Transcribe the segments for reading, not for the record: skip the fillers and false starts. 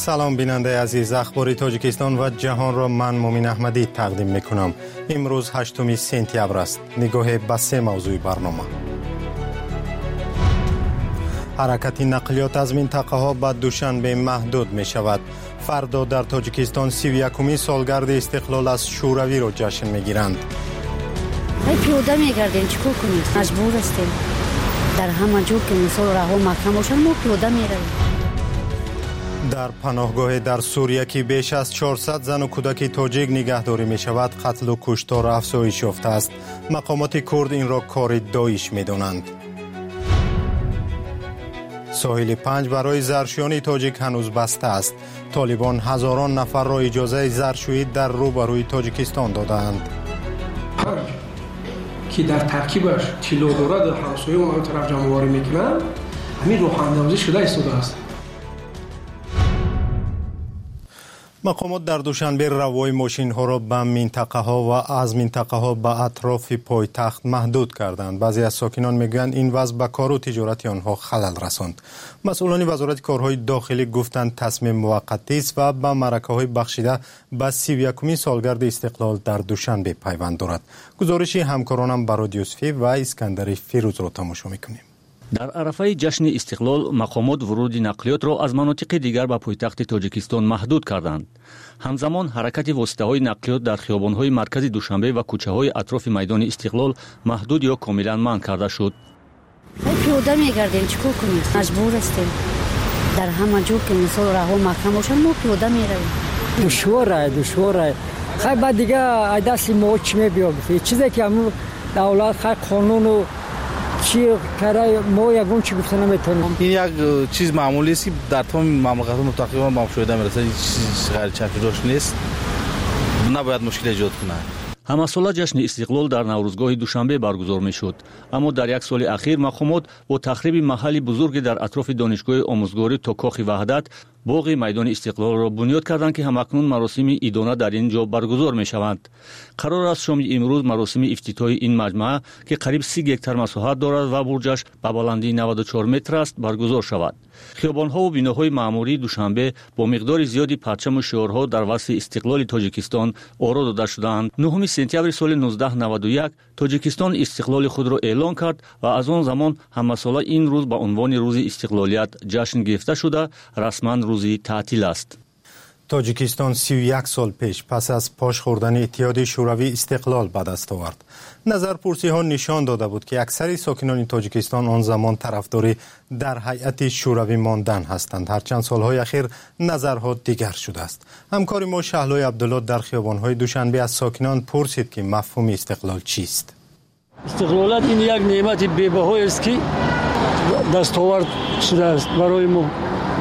سلام بیننده عزیز، اخبار تاجیکستان و جهان را من مومین احمدی تقدیم میکنم. امروز 8 سپتامبر است. نگاه به سه موضوع برنامه. حرکت نقلیات از منطقه ها به دوشنبه محدود می شود. فردا در تاجیکستان 31 سالگرد استقلال از شوروی را جشن می گیرند. پیاده می گردیم، چیکار کنیم؟ مجبور هستیم. در همه جا که مثال راه ها محکم باشن ما پیاده می رویم. در پناهگاه در سوریه که بیش از 400 زن و کودک تاجیک نگهداری می شود، قتل و کشتار افزایش یافته است. مقامات کرد این را کار داعش می دانند. ساحل 5 برای زرشویان تاجیک هنوز بسته است. طالبان هزاران نفر را اجازه زرشویی در روبروی تاجیکستان دادند. که در ترکیبش چیلو داره در همسایه اون طرف جمع‌آوری میکنن، همین روحاندازی شده ایستاده است. مقامات در دوشنبه روای ماشین ها را به منطقه ها و از منطقه ها به اطراف پایتخت محدود کردند. بعضی از ساکنان میگویند این وضع به کار و تجارت آنها خلل رساند. مسئولان وزارت کارهای داخلی گفتند تصمیم موقتی است و به معرکه های بخشیده به 31 سالگرد استقلال در دوشنبه پیوند دارد. گزارش همکارانم براد یوسفی و اسکندر فیروز را تماشا میکنیم. در عرفه جشن استقلال مقامات ورود نقلیات را از مناطق دیگر به پایتخت تاجیکستان محدود کردند. همزمان حرکت واسطه‌های نقلیات در خیابان‌های مرکز دوشنبه و کوچه‌های اطراف میدان استقلال محدود یا کاملا منع کرده شد. پیاده می‌گردیم، چیکار کنیم؟ مجبور هستیم. در همه جا که مثال راه ها محکم باشن ما پیاده می‌رویم. دشواره. خیلی بعد دیگه دست ما چی می‌بیاد؟ چیزی که همون دولت خیلی قانون و چی کرای ما یگون چی گفته نمیتونم. این یک چیز معمولی است که در تمام مملکت‌ها تقریبا مشاهده می‌رسد. این چیز غیر چکیداش نیست، نباید مشکل ایجاد کنه. همساله جشن استقلال در نوروزگاه دوشنبه برگزار میشد، اما در یک سال اخیر مقامات با تخریب محلی بزرگی در اطراف دانشگاه آموزگاری تا کاخ وحدت باغ میدان استقلال را بنیاد کردند که همکنون مراسم عیدانه در اینجا برگزار می شوند. قرار است شام امروز مراسم افتتاحی این مجمع که قریب 30 هکتار مساحت دارد و برجش به بلندی 94 متر است برگزار شود. خیابان‌ها و بناهای معموری دوشنبه با مقدار زیادی پرچم و شعارها در وصف استقلال تاجیکستان آرا داده شدند. 9 سپتامبر سال 1991 تاجیکستان استقلال خود را اعلان کرد و از آن زمان همساله این روز به عنوان روز استقلالیت جشن گرفته شده رسما روزی تعطیل است. تاجیکستان 31 سال پیش پس از پاش خوردن اتحاد شوروی استقلال به دست آورد. نظرپرسی ها نشان داده بود که اکثر ساکنان تاجیکستان آن زمان طرفدار در هیئت شوروی ماندن هستند. هرچند سالهای اخیر نظرها دیگر شده است. همکار ما شهلای عبدالله در خیابان‌های دوشنبه از ساکنان پرسید که مفهوم استقلال چیست. استقلالات این یک نعمت بی‌بها است که دستاورد شده است برای ما.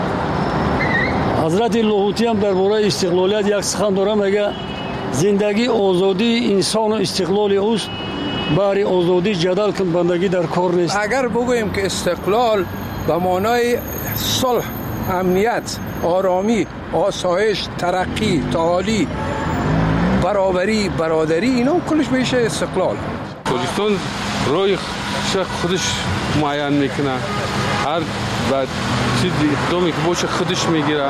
حضرت لاهوتی هم درباره استقلالیت یک سخن داره، میگه زندگی آزادی انسان و استقلال اوست، برای آزادی جدل کن بندگی در کار نیست. اگر بگوییم که استقلال به معنای صلح، امنیت، آرامی، آسایش، ترقی، تعالی، برابری، برادری، اینا کلش میشه استقلال. تاجیکستان روی خودش معین میکنه، هر بعد چیز اقدامی که باشه خودش میگیره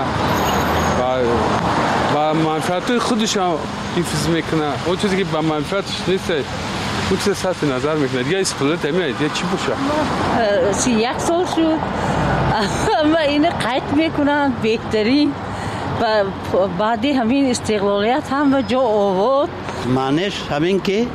و منفعت خودش هم حفظ میکنه. اون چیزی که به منفعتش نیست اون چیز صرف نظر میکنه. دیگه استقلال نمیاد، دیگه چی باشه؟ 31 سال شد اما این قطع میکنن بهترین و بعد همین استقلالیت هم به جا آورد. معنیش همین که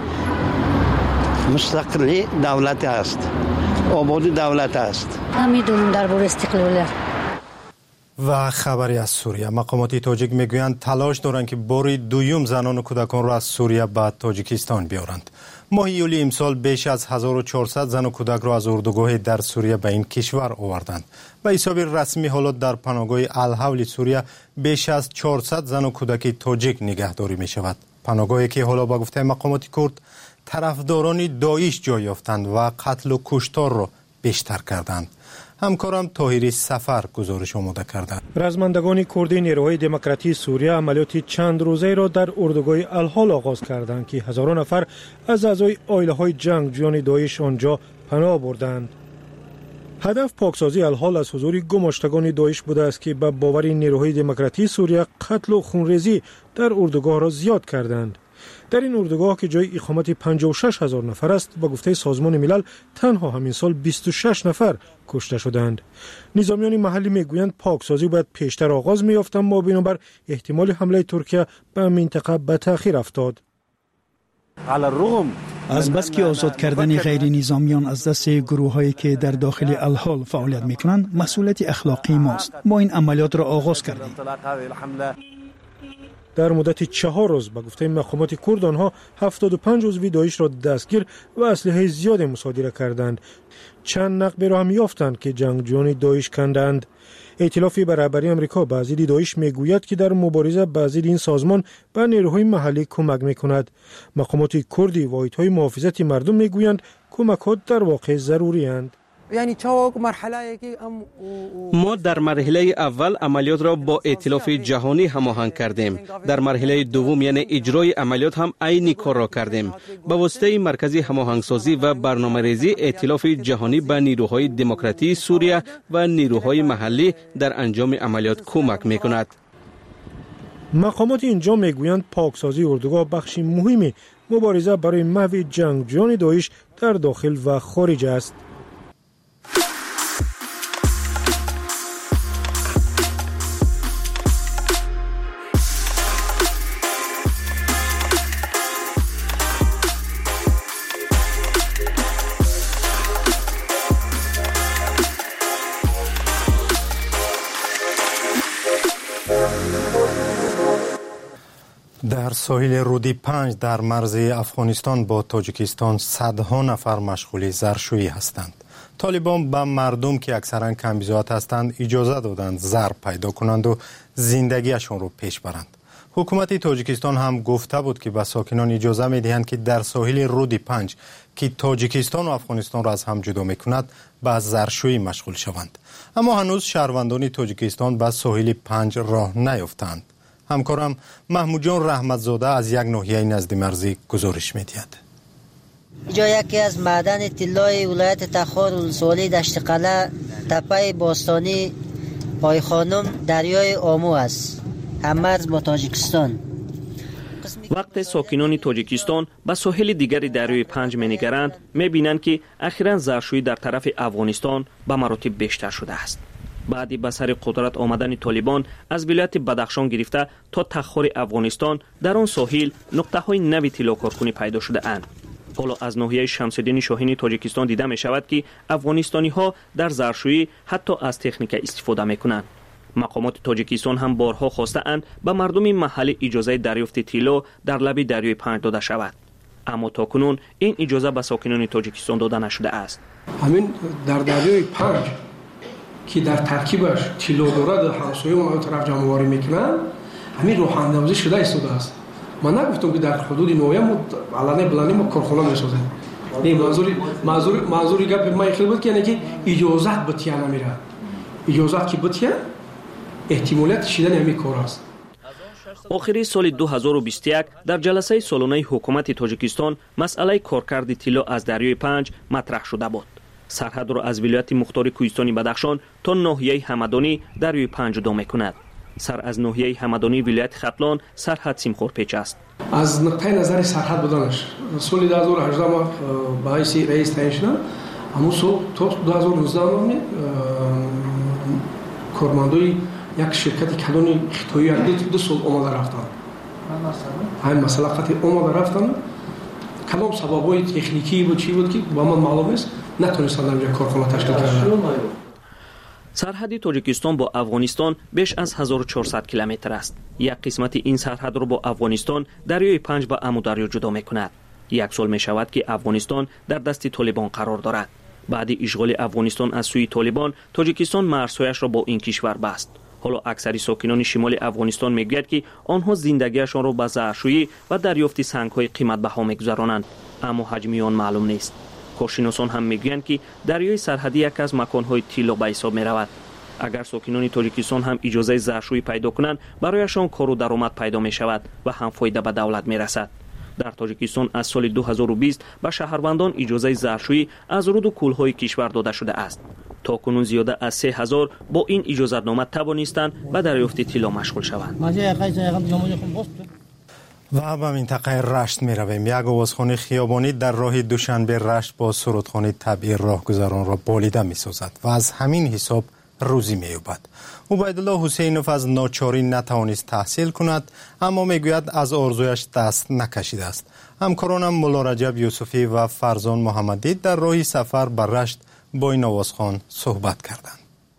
مستقلی دولت است، آبادی دولت است. نمیدونم درباره استقلالیت. و خبری از سوریه. مقامات تاجیک میگویند تلاش دارند که بار دوم زنان و کودکان را از سوریه به تاجیکستان بیارند. ماه یولی امسال بیش از 1400 زن و کودک را از اردوگاه در سوریه به این کشور آوردند. به حساب رسمی حالات در پناهگاه الحول سوریه بیش از 400 زن و کودک تاجیک نگهداری می شود. پناهگاهی که حالا با گفته مقامات کرد طرفداران داعش جای یافتند و قتل و کشتار را بیشتر کردند. همکارم طاهری سفر گزارش آماده کرده. رزمندگان کردی نیروهای دموکراتی سوریه عملیات چند روزه را در اردوگاه الحال آغاز کردند که هزاران نفر از اعضای عائله‌های جنگجویان داعش آنجا پناه بردند. هدف پاکسازی الحال از حضور گماشتگان داعش بوده است که به باور نیروهای دموکراتی سوریه قتل و خونریزی در اردوگاه را زیاد کردند. در این اردوگاه که جای اقامت 56,000 نفر است، با گفته سازمان ملل تنها همین سال 26 نفر کشته شدند. نظامیان محلی میگویند پاکسازی باید پیشتر آغاز می‌یافت، اما بنابر احتمال حمله ترکیه به منطقه به تأخیر افتاد. از بس که آزاد کردن غیر نظامیان از دست گروه‌هایی که در داخل الحال فعالیت می‌کنند مسئولیت اخلاقی ماست. ما این عملیات را آغاز کردیم. در مدت 4 روز به گفته مقامات کرد آنها 75 عضو داعش را دستگیر و اسلحه زیاد مصادره کردند. چند نقب را هم یافتند که جنگجویان داعش کندند. ائتلاف برابری آمریکا به ضد داعش میگوید که در مبارزه به ضد این سازمان به نیروهای محلی کمک میکند. مقامات کردی و هیئت‌های محافظت مردم میگویند کمک‌ها در واقع ضروری اند. ما در مرحله اول عملیات را با ائتلاف جهانی هماهنگ کردیم. در مرحله دوم یعنی اجرای عملیات هم عین کار را کردیم. با واسطه مرکزی هماهنگسازی و برنامه‌ریزی ائتلاف جهانی به نیروهای دموکراتی سوریه و نیروهای محلی در انجام عملیات کمک می‌کند. مقامات اینجا میگویند پاکسازی اردوگاه بخشی مهمی مبارزه برای محو جنگجویان داعش در داخل و خارج است. در ساحل رودی 5 در مرز افغانستان با تاجیکستان صدها نفر مشغول زرشویی هستند. طالبان به مردم که اکثرا کمبیزات هستند اجازه دادند زر پیدا کنند و زندگیشان رو پیش برند. حکومت تاجیکستان هم گفته بود که به ساکنان اجازه می‌دهند که در ساحل رودی 5 که تاجیکستان و افغانستان را از هم جدا می‌کند به زرشویی مشغول شوند. اما هنوز شهروندان تاجیکستان به ساحل 5 راه نیافتند. همکارم محمود جان رحمتزاده از یک ناحیه نزد مرزی گزارش می‌دهد. اینجا یکی از معدن طلای ولایت تخار ولسوالی دشت قلعه تپه باستانی پای خانم دریای آمو است، همرز با تاجیکستان. وقت ساکنان تاجیکستان به ساحل دیگری دریای 5 می‌نگرند می‌بینند که اخیراً زرشویی در طرف افغانستان به مراتب بیشتر شده است. بعد به سر قدرت آمدن طالبان از ولایت بدخشان گرفته تا تخار افغانستان در آن ساحل نقطه‌های نوی طلا کارکنی پیدا شده اند. حالا از ناحیه شمس‌الدین شاهین تاجیکستان دیده می شود که افغانستانی‌ها در زرشویی حتی از تکنیک استفاده می‌کنند. مقامات تاجیکستان هم بارها خواسته اند به مردم محلی اجازه دریافت طلا در لب دریای 5 داده شود. اما تاکنون این اجازه به ساکنان تاجیکستان داده نشده است. همین در دریای 5 که در ترکیبش طلا دارد همسایه اون طرف جمع‌آوری میکنن، همین روحاندوزی شده ایستاده است. من نگفتم که در حدود نویه ما علنی بلانی ما کارخانه میسازیم. این منظوری گپ ما خیلی بود که یعنی که اجازت بتیه نمیره. اجازت که بتیه احتمالیت شدن همین کار است. آخری سال 2021 در جلسه سالانه حکومت تاجیکستان مسئله کارکرد طلا از دریای 5 مطرح شده بود. سرحد را از ولایت مختار کوهستانی بدخشان تا ناحیه همدانی دریای 5 جدا می‌کند. سر از ناحیه همدانی ولایت ختلان سرحد سیمخورپیچ است. از نقطه نظر سرحد بودنش سال 2018 ما به حیث رئیس تعیین شدم، اما سال تا 2019 کارمندای یک شرکت کلانی خطایی دو سال اومده رفتن. همین مسئله خاطر اومده رفتن. کلام سببای تکنیکی بود چی بود که با من معلوم است، نتونستن در کارخانه تشکیل کردن. سرحد تاجیکستان با افغانستان بیش از 1400 کیلومتر است. یک قسمت این سرحد را با افغانستان دریای 5 به امودریا جدا می‌کند. یک سال می‌شود که افغانستان در دست طالبان قرار دارد. بعد اشغال افغانستان از سوی طالبان، تاجیکستان مرزهایش را با این کشور بست. حالا اکثر ساکنان شمال افغانستان میگویند که آنها زندگیشان را به زرشویی و دریافت سنگ‌های قیمت‌بها می‌گذرانند، اما حجم آن معلوم نیست. کارشناسان هم میگویند که دریای سرحدی یکی از مکان‌های طلا به حساب می‌رود. اگر ساکنان تاجیکستان هم اجازه زرشویی پیدا کنند، برایشان کار و درآمد پیدا می‌شود و هم فایده به دولت می‌رسد. در تاجیکستان از سال 2020 به شهروندان اجازه زرشویی از رود و کوه‌های کشور داده شده است. تا کنون زیاده از 3000 با این اجازتنامه توانستند به دریافت طلا مشغول شوند. و به منطقه رشت می رویم. یک آوازخانه خیابانی در راه دوشنبه رشت با سرودخانه طبیعی راهگذران را بالیده می سازد و از همین حساب روزی می یابد. عبیدالله حسینوف از ناچاری نتوانست تحصیل کند، اما می گوید از آرزویش دست نکشیده است. همکارانم مولا رجب یوسفی و فرزان محمدی در راه سفر به رشت با این آوازخوان صحبت کردند.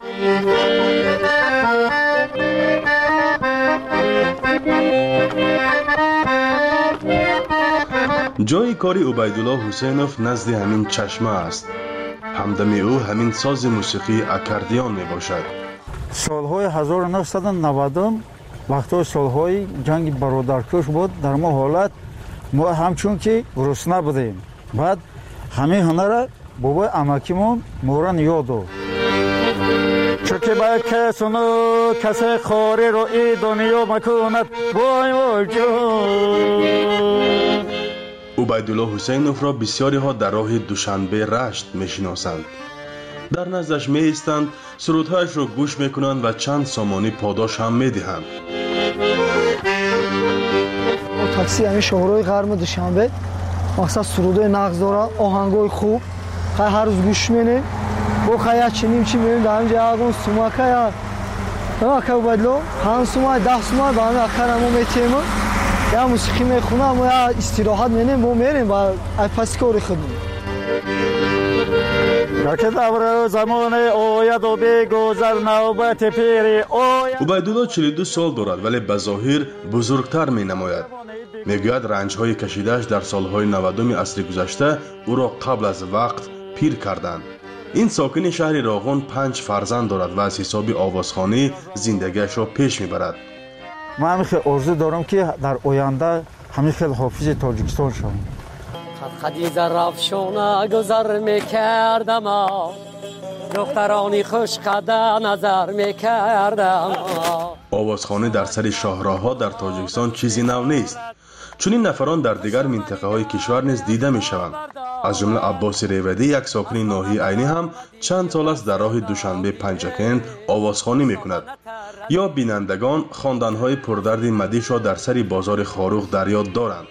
جای کاری عبیدالله حسینوف نزد همین چشمه است. همدم او همین ساز موسیقی اکاردیون می باشد. سالهای 1990 وقتی سالهای جنگ برادرکش بود، در ما حالت ما همچون که گرسنه بودیم. بعد همین هنر بابای امکیمون مورن یادو چوکی با کسونو کسی خوری رو ای دنیا مکوند وای وای جون. عبیدالله حسینوف را بسیاری ها در راه دوشنبه رشت میشناسند. در نزدش می ایستند، سرودهایش را گوش میکنند و چند سامانی پاداش هم میدهند. تاکسی همین شهرهای غرب دوشنبه مقصد سرودهای نغز داره، آهنگای خوب هر روز گوش می‌کنیم. با خیلی چنین چی می‌بینیم در همینجا اگون سوماکه یا اکا عبیدالله هم سومای 10 سومای به همین اکر ما میتیم یا موسیقی میخونم و یا استراحت می‌کنیم ما میریم و پس کاری خودمون. عبیدالله 42 سال دارد ولی به ظاهر بزرگتر می نماید. می گوید رنج‌های کشیده‌اش در سالهای 90 عصر گذشته او را قبل از وقت پیر کردند. این ساکن شهر راغون 5 فرزند دارد و از حساب آوازخوانی زندگیش را پیش میبرد. من همیشه آرزو دارم که در آینده همیشه حافظ تاجیکستان شوم. خدی زرافشونه گذر میکردم، دخترانی خوش قده نظر میکردم. آوازخوانی در سر شاهراه‌ها در تاجیکستان چیزی نو نیست. چون این نفران در دیگر منطقه های کشور نیز دیده می شوند. از جمله عباس ریودی، یک ساکن ناحیه عینی هم چند سال است در راه دوشنبه پنجکند آوازخوانی می کند. یا بینندگان خواندن‌های پردرد مدیش را در سر بازار خاروخ در یاد دارند.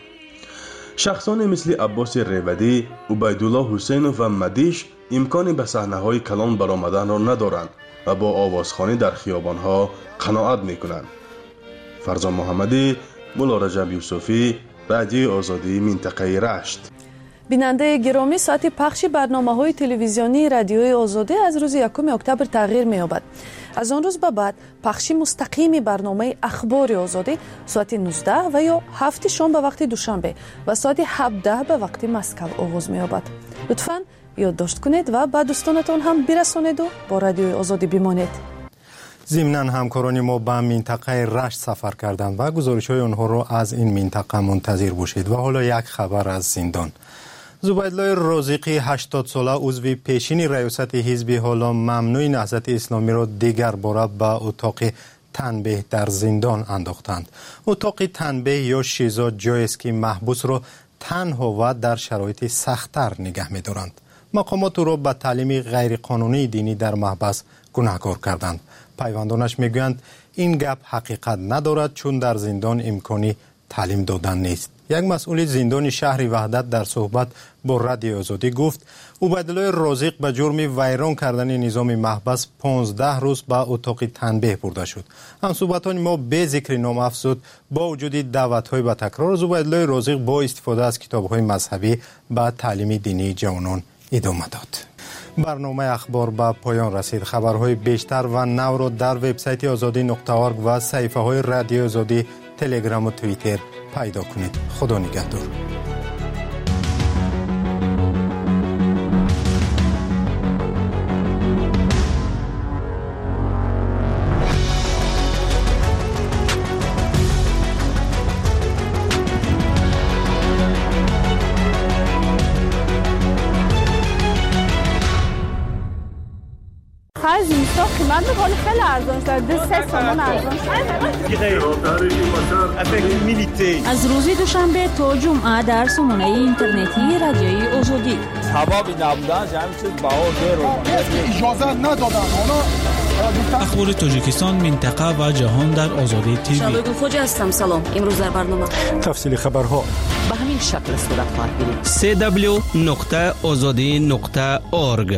شخصانی مثل عباس ریودی، عبیدالله حسینوف و مدیش امکانی به صحنه‌های کلان برآمدن را ندارند و با آوازخوانی در خیابان‌ها قناعت می کنند. فرزان محمدی، مولا رجب یوسفی، رادیو آزادی منطقه رشت. بیننده گرامی، ساعت پخش برنامه‌های تلویزیونی رادیوی آزادی از روز 1 اکتبر تغییر می‌یابد. از آن روز به بعد پخش مستقیم برنامه اخبار آزادی ساعت 19 و یا 7 شام به وقت دوشنبه و ساعت 17 به وقت مسکو آغاز می‌یابد. لطفاً یادداشت کنید و به دوستانتان هم برسانید و با رادیوی آزادی بمانید. ضمناً همکاران ما به منطقه رشت سفر کردند و گزارش‌های آنها را از این منطقه منتظر باشید. و حالا یک خبر از زندان. زبیدالله رازقی 80 ساله عضو پیشین ریاست حزب حالا ممنوع نهضت اسلامی را دیگر باره به اتاق تنبیه در زندان انداختند. اتاق تنبیه یا شیزا جایی است که محبوس را تنها و در شرایط سخت‌تر نگه می‌دارند. مقامات او را به تعلیم غیرقانونی دینی در محبس گناهکار کردند. پیوندانش میگویند این گپ حقیقت ندارد، چون در زندان امکانی تعلیم دادن نیست. یک مسئول زندان شهر وحدت در صحبت با رادیو آزادی گفت عبیدالله رازق به جرم ویران کردن نظام محبس 15 روز به اتاق تنبیه برده شد. همصحبتان ما به ذکر نام افزود با وجود دعوت‌های به تکرار، عبیدالله رازق با استفاده از کتاب‌های مذهبی به تعلیم دینی جوانان ادامه داد. برنامه اخبار به پایان رسید. خبرهای بیشتر و نو را در وبسایت azadi.org و صفحه‌های رادیو آزادی، تلگرام و توییتر پیدا کنید. خدا نگهدار. زمستان قیمت همه حال خیلی ارزان شد 3 تومان ارزان شد. از روز دوشنبه تا جمعه در سامانه اینترنتی رادیوی آزادی حبابی نبودن همین چیز باور اجازه ندادن اخبار تاجیکستان، منطقه و جهان در آزادی تیوی. شبگو خوج هستم. سلام. امروز در برنامه تفصیل خبرها به همین شکل صورت خواهد گرفت. www.azadi.org.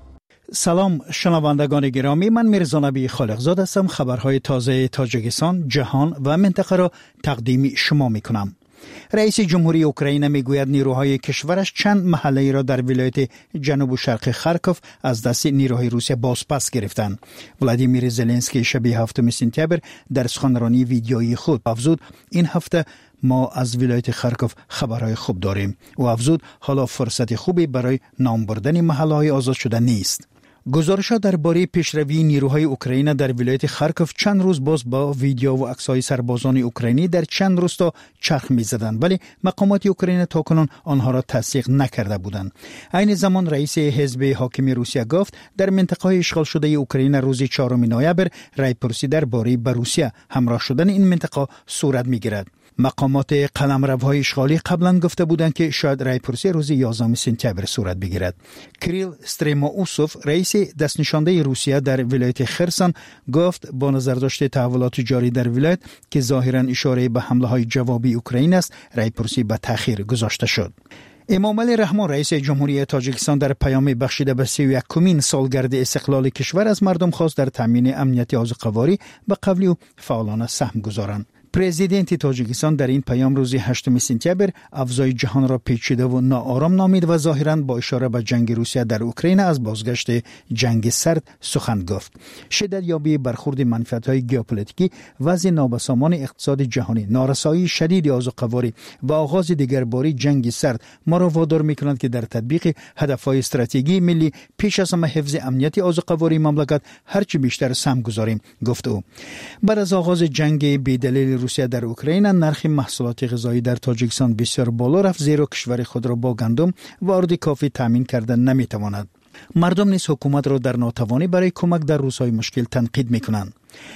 سلام شنوندگان گرامی، من میرزا نبی خالقزاد هستم. خبرهای تازه تاجیکستان، جهان و منطقه را تقدیم شما میکنم. رئیس جمهوری اوکراین میگوید نیروهای کشورش چند محله را در ولایت جنوب و شرق خارکوف از دست نیروهای روسیه بازپس گرفتند. ولادیمیر زلنسکی شب 7 سپتامبر در سخنرانی ویدیویی خود افزود این هفته ما از ولایت خارکوف خبرهای خوب داریم و افزود حالا فرصت خوبی برای نام بردن محله‌های آزاد شده نیست. گزارش‌ها درباره پیشروی نیروهای اوکراین در ولایت خارکوف چند روز باز با ویدیو و عکس‌های سربازان اوکراینی در چند روستا چرخ می‌زدند، ولی مقامات اوکراین تاکنون آنها را تصدیق نکرده بودند. عین زمان رئیس حزب حاکم روسیه گفت در منطقه‌های اشغال شده اوکراین روز 4 نوامبر رایپرسی درباره به روسیه همراه شدن این منطقه صورت می‌گیرد. مقامات قلمروهای اشغالی قبلا گفته بودند که شاید رایپرسی روز 11 سپتامبر صورت بگیرد. کریل استریمووسوف رئیس دستنشانده روسیه در ولایت خرسان گفت با نظر داشته تحولات جاری در ولایت که ظاهرا اشاره به حمله های جوابی اوکراین است، رایپرسی به تأخیر گذاشته شد. امام علی رحمان رئیس جمهوری تاجیکستان در پیام بخشیده به 31مین سالگرد استقلال کشور از مردم خواست در تامین امنیت آذوقه‌واری به قولی و فعالانه سهم گذارند. پرزیدنت تاجیکستان در این پیام روز 8 سپتامبر افضای جهان را پیچیده و ناآرام نامید و ظاهراً با اشاره به جنگ روسیه در اوکراین از بازگشت جنگ سرد سخن گفت. شدت یابی برخورد منفعت‌های ژئوپلیتیکی، وضع نابسامان اقتصاد جهانی، نارسایی شدید آذوقه‌واری و آغاز دیگرباره جنگ سرد ما را وادار می‌کنند که در تطبیق هدف‌های استراتژی ملی پیش از همه حفظ امنیت آذوقه‌واری مملکت هرچه بیشتر سهم گذاریم، گفت او. بعد از آغاز جنگ بی‌دلیل روسیه در اوکراین نرخ محصولات غذایی در تاجیکستان بسیار بالا رفت، زیرا کشور خود را با گندم و آرد کافی تامین کردن نمیتواند. مردم نیز حکومت را در ناتوانی برای کمک در روزهای مشکل تنقید میکنند.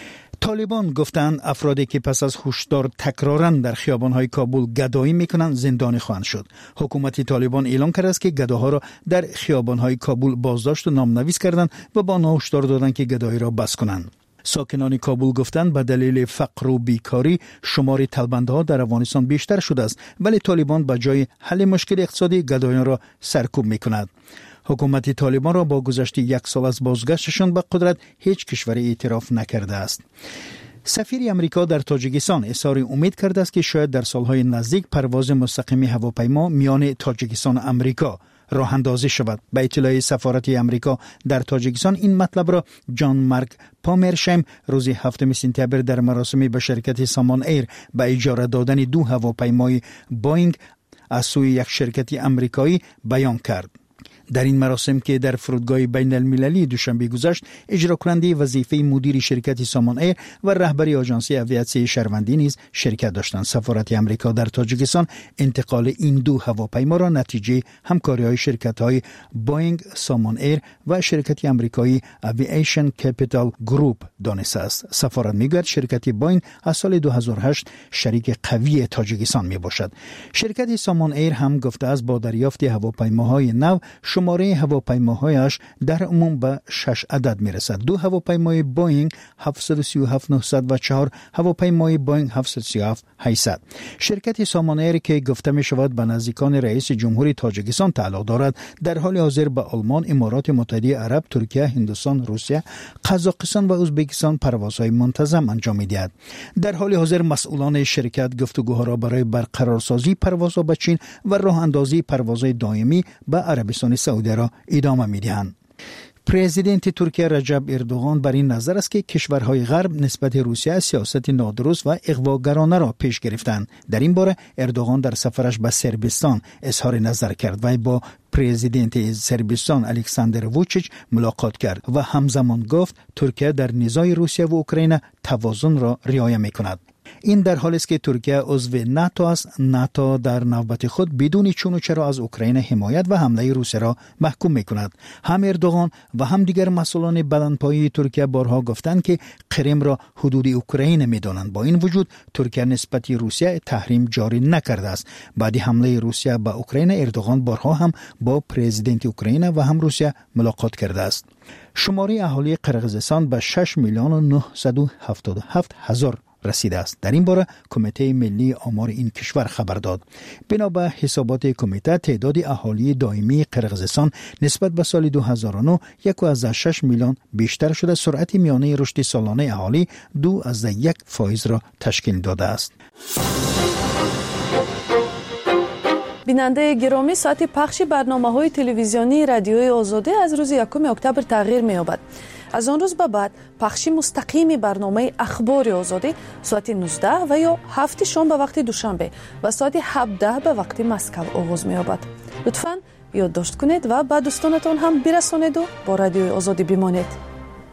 طالبان گفتند افرادی که پس از هشدار تکرارا در خیابان‌های کابل گدایی میکنند زندانی خواهند شد. حکومت طالبان اعلام کرده است که گداها را در خیابان‌های کابل بازداشت و نامنویس کردند و با آنها هشدار دادند که گدایی را بس کنند. ساکنان کابل گفتند به دلیل فقر و بیکاری شمار طلبنده‌ها در افغانستان بیشتر شده است، ولی طالبان به جای حل مشکل اقتصادی گدایان را سرکوب می‌کند. حکومت طالبان را با گذشت 1 سال از بازگشتشان به قدرت هیچ کشوری اعتراف نکرده است. سفیر امریکا در تاجیکستان اظهار امید کرده است که شاید در سالهای نزدیک پرواز مستقیم هواپیما میان تاجیکستان و امریکا راه اندازی شود. به اطلاع سفارت امریکا در تاجیکستان این مطلب را جان مارک پامرشیم روز 7 سپتامبر در مراسمی به شرکت سامان ایر به اجاره دادن 2 هواپیمای بوئینگ از سوی یک شرکت آمریکایی بیان کرد. در این مراسم که در فرودگاه بین المللی دوشنبه گذشت اجرا کننده وظیفه مدیر شرکت سامان ایر و رهبری آژانس اویاسیون شهروندی نیز شرکت داشتند. سفارت آمریکا در تاجیکستان انتقال این 2 هواپیما را نتیجه همکاری‌های شرکت‌های بوئینگ، سامان ایر و شرکت آمریکایی اوییشن کپیتال گروپ دانسته است. سفارت میگوید شرکت بوئینگ از سال 2008 شریک قوی تاجیکستان میباشد. شرکت سامان ایر هم گفته است با دریافت هواپیماهای نو شماره هواپیماهایش در عموم به 6 عدد میرسد. 2 هواپیمای بوئینگ 737-900 و 4 هواپیمای بوئینگ 737-800. شرکت سامان ایر که گفته می شود به نزدیکان رئیس جمهوری تاجیکستان تعلق دارد، در حال حاضر به آلمان، امارات متحده عرب، ترکیه، هندوستان، روسیه، قزاقستان و ازبکستان پروازهای منتظم انجام می‌دهد. در حال حاضر مسئولان شرکت گفتگوها را برای برقرارسازی پروازها به چین و راه اندازی پروازهای دائمی به عربستان سعودی را ادامه می‌دهند. پرزیدنت ترکیه رجب اردوغان بر این نظر است که کشورهای غرب نسبت روسیه سیاست نادرست و اغواگرانه را پیش گرفتند. در این باره اردوغان در سفرش به صربستان اظهار نظر کرد و با پرزیدنت صربستان الکساندر ووچیچ ملاقات کرد و همزمان گفت ترکیه در نزاع روسیه و اوکراین توازن را رعایت می‌کند. این در حالی است که ترکیه عضو ناتو است. ناتو در نوبت خود بدون چون و چرا از اوکراین حمایت و حمله روسیه را محکوم می‌کند. هم اردوغان و هم دیگر مسئولان بدنپایی ترکیه بارها گفتند که کریم را حدود اوکراین می‌دانند. با این وجود ترکیه نسبت روسیه تحریم جاری نکرده است. بعد حمله روسیه به اوکراین اردوغان بارها هم با پرزیدنت اوکراین و هم روسیه ملاقات کرده است. شماری اهالی قرقیزستان به 6,977,000 رسیده است. در این باره کمیته ملی آمار این کشور خبر داد. بنا به حسابات کمیته تعداد اهالی دائمی قرقیزستان نسبت به سال 2009 1.6 میلیون بیشتر شده. سرعت میانه رشد سالانه اهالی 2.1% را تشکیل داده است. بیننده گرامی، ساعت پخش برنامه‌های تلویزیونی رادیوی آزادی از روز 1 اکتبر تغییر می‌یابد. از آن روز به بعد پخش مستقیم برنامه اخبار آزادی ساعت 19 و یا 7 شام به وقت دوشنبه و ساعت 17 به وقت مسکو آغاز می‌یابد. لطفاً یادداشت کنید و به دوستانتان هم برسانید و با رادیوی آزادی بمانید.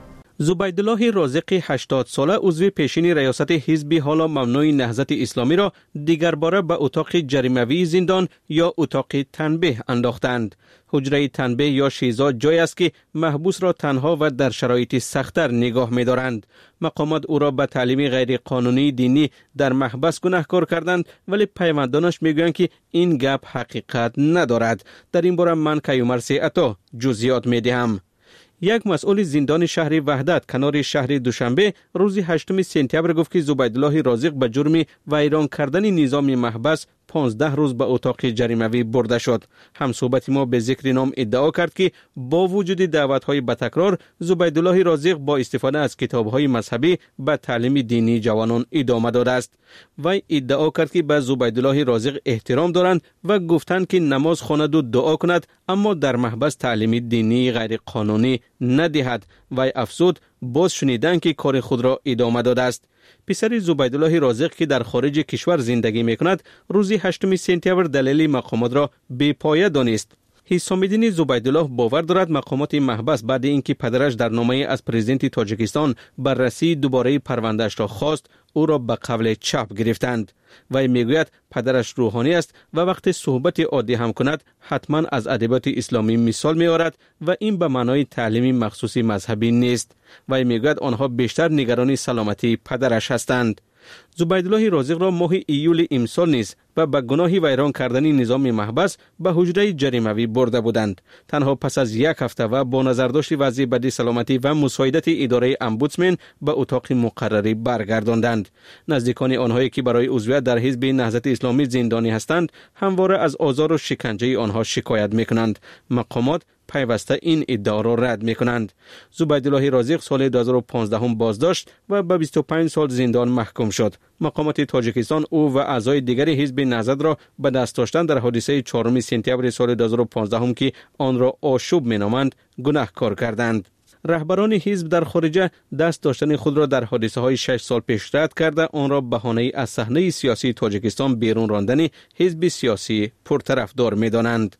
زبیدالله رازق 80 ساله عضو پیشین ریاست حزب حالا ممنوع نهضت اسلامی را دیگر باره به اتاق جریموی زندان یا اتاق تنبیه انداختند. حجره تنبیه یا شیزا جای است که محبوس را تنها و در شرایط سخت‌تر نگاه می‌دارند. مقامات او را به تعلیم غیر قانونی دینی در محبس گناهکار کردند، ولی پیوندانش میگویند که این گپ حقیقت ندارد. در این باره من کیومرث عطا جزئیات می‌دهم. یک مسئول زندان شهر وحدت کنار شهر دوشنبه روز 8 سپتامبر گفت که زبیدالله رازق به جرم ویران کردن نظام محبس 15 روز به اتاق جریموی برده شد. همصحبت ما به ذکر نام ادعا کرد که با وجود دعوت‌های به تکرار زبیدالله رازق با استفاده از کتاب‌های مذهبی به تعلیم دینی جوانان ادامه داده است. وی ادعا کرد که به زبیدالله رازق احترام دارند و گفتند که نماز خواند و دعا کند، اما در محبس تعلیم دینی غیر قانونی ندهد. وی افزود باز شنیدن که کار خود را ادامه داده است. پسر زبیدالله رازق که در خارج کشور زندگی میکند روز 8 سپتامبر دلیل مقامات را بی‌پایه دانست. حسام الدین زبیدالله باور دارد مقامات محبس بعد اینکه پدرش در نامه از پرزیدنت تاجیکستان بررسی دوباره پروندهش را خواست، او را به قول چاپ گرفتند. وی میگوید پدرش روحانی است و وقتی صحبت عادی هم کند حتما از ادبیات اسلامی مثال میآورد و این به معنای تعلیم مخصوصی مذهبی نیست. وی میگوید آنها بیشتر نگران سلامتی پدرش هستند. زبیدالله رازق را ماه ایول امسال نیز و به گناه ویران کردن نظام محبس به حجره جریموی برده بودند. تنها پس از یک هفته و با نظرداشت وضع بدی سلامتی و مساعدت اداره امبودسمن به اتاق مقرری برگرداندند. نزدیکان آنهایی که برای عضویت در حزب نهضت اسلامی زندانی هستند همواره از آزار و شکنجه آنها شکایت میکنند. مقامات پیوسته این ادعا را رد میکنند. زبیدالله رازق سال 2015 بازداشت و به 25 سال زندان محکوم شد. مقامات تاجیکستان او و اعضای دیگر حزب نهضت را به دست داشتن در حادثه 4 سپتامبر سال 2015 که آن را آشوب مینامند گناهکار کردند. رهبران حزب در خارج دست داشتن خود را در حادثه های 6 سال پیش رد کرده آن را بهانه از صحنه سیاسی تاجیکستان بیرون راندن حزب سیاسی پرطرفدار می‌دانند.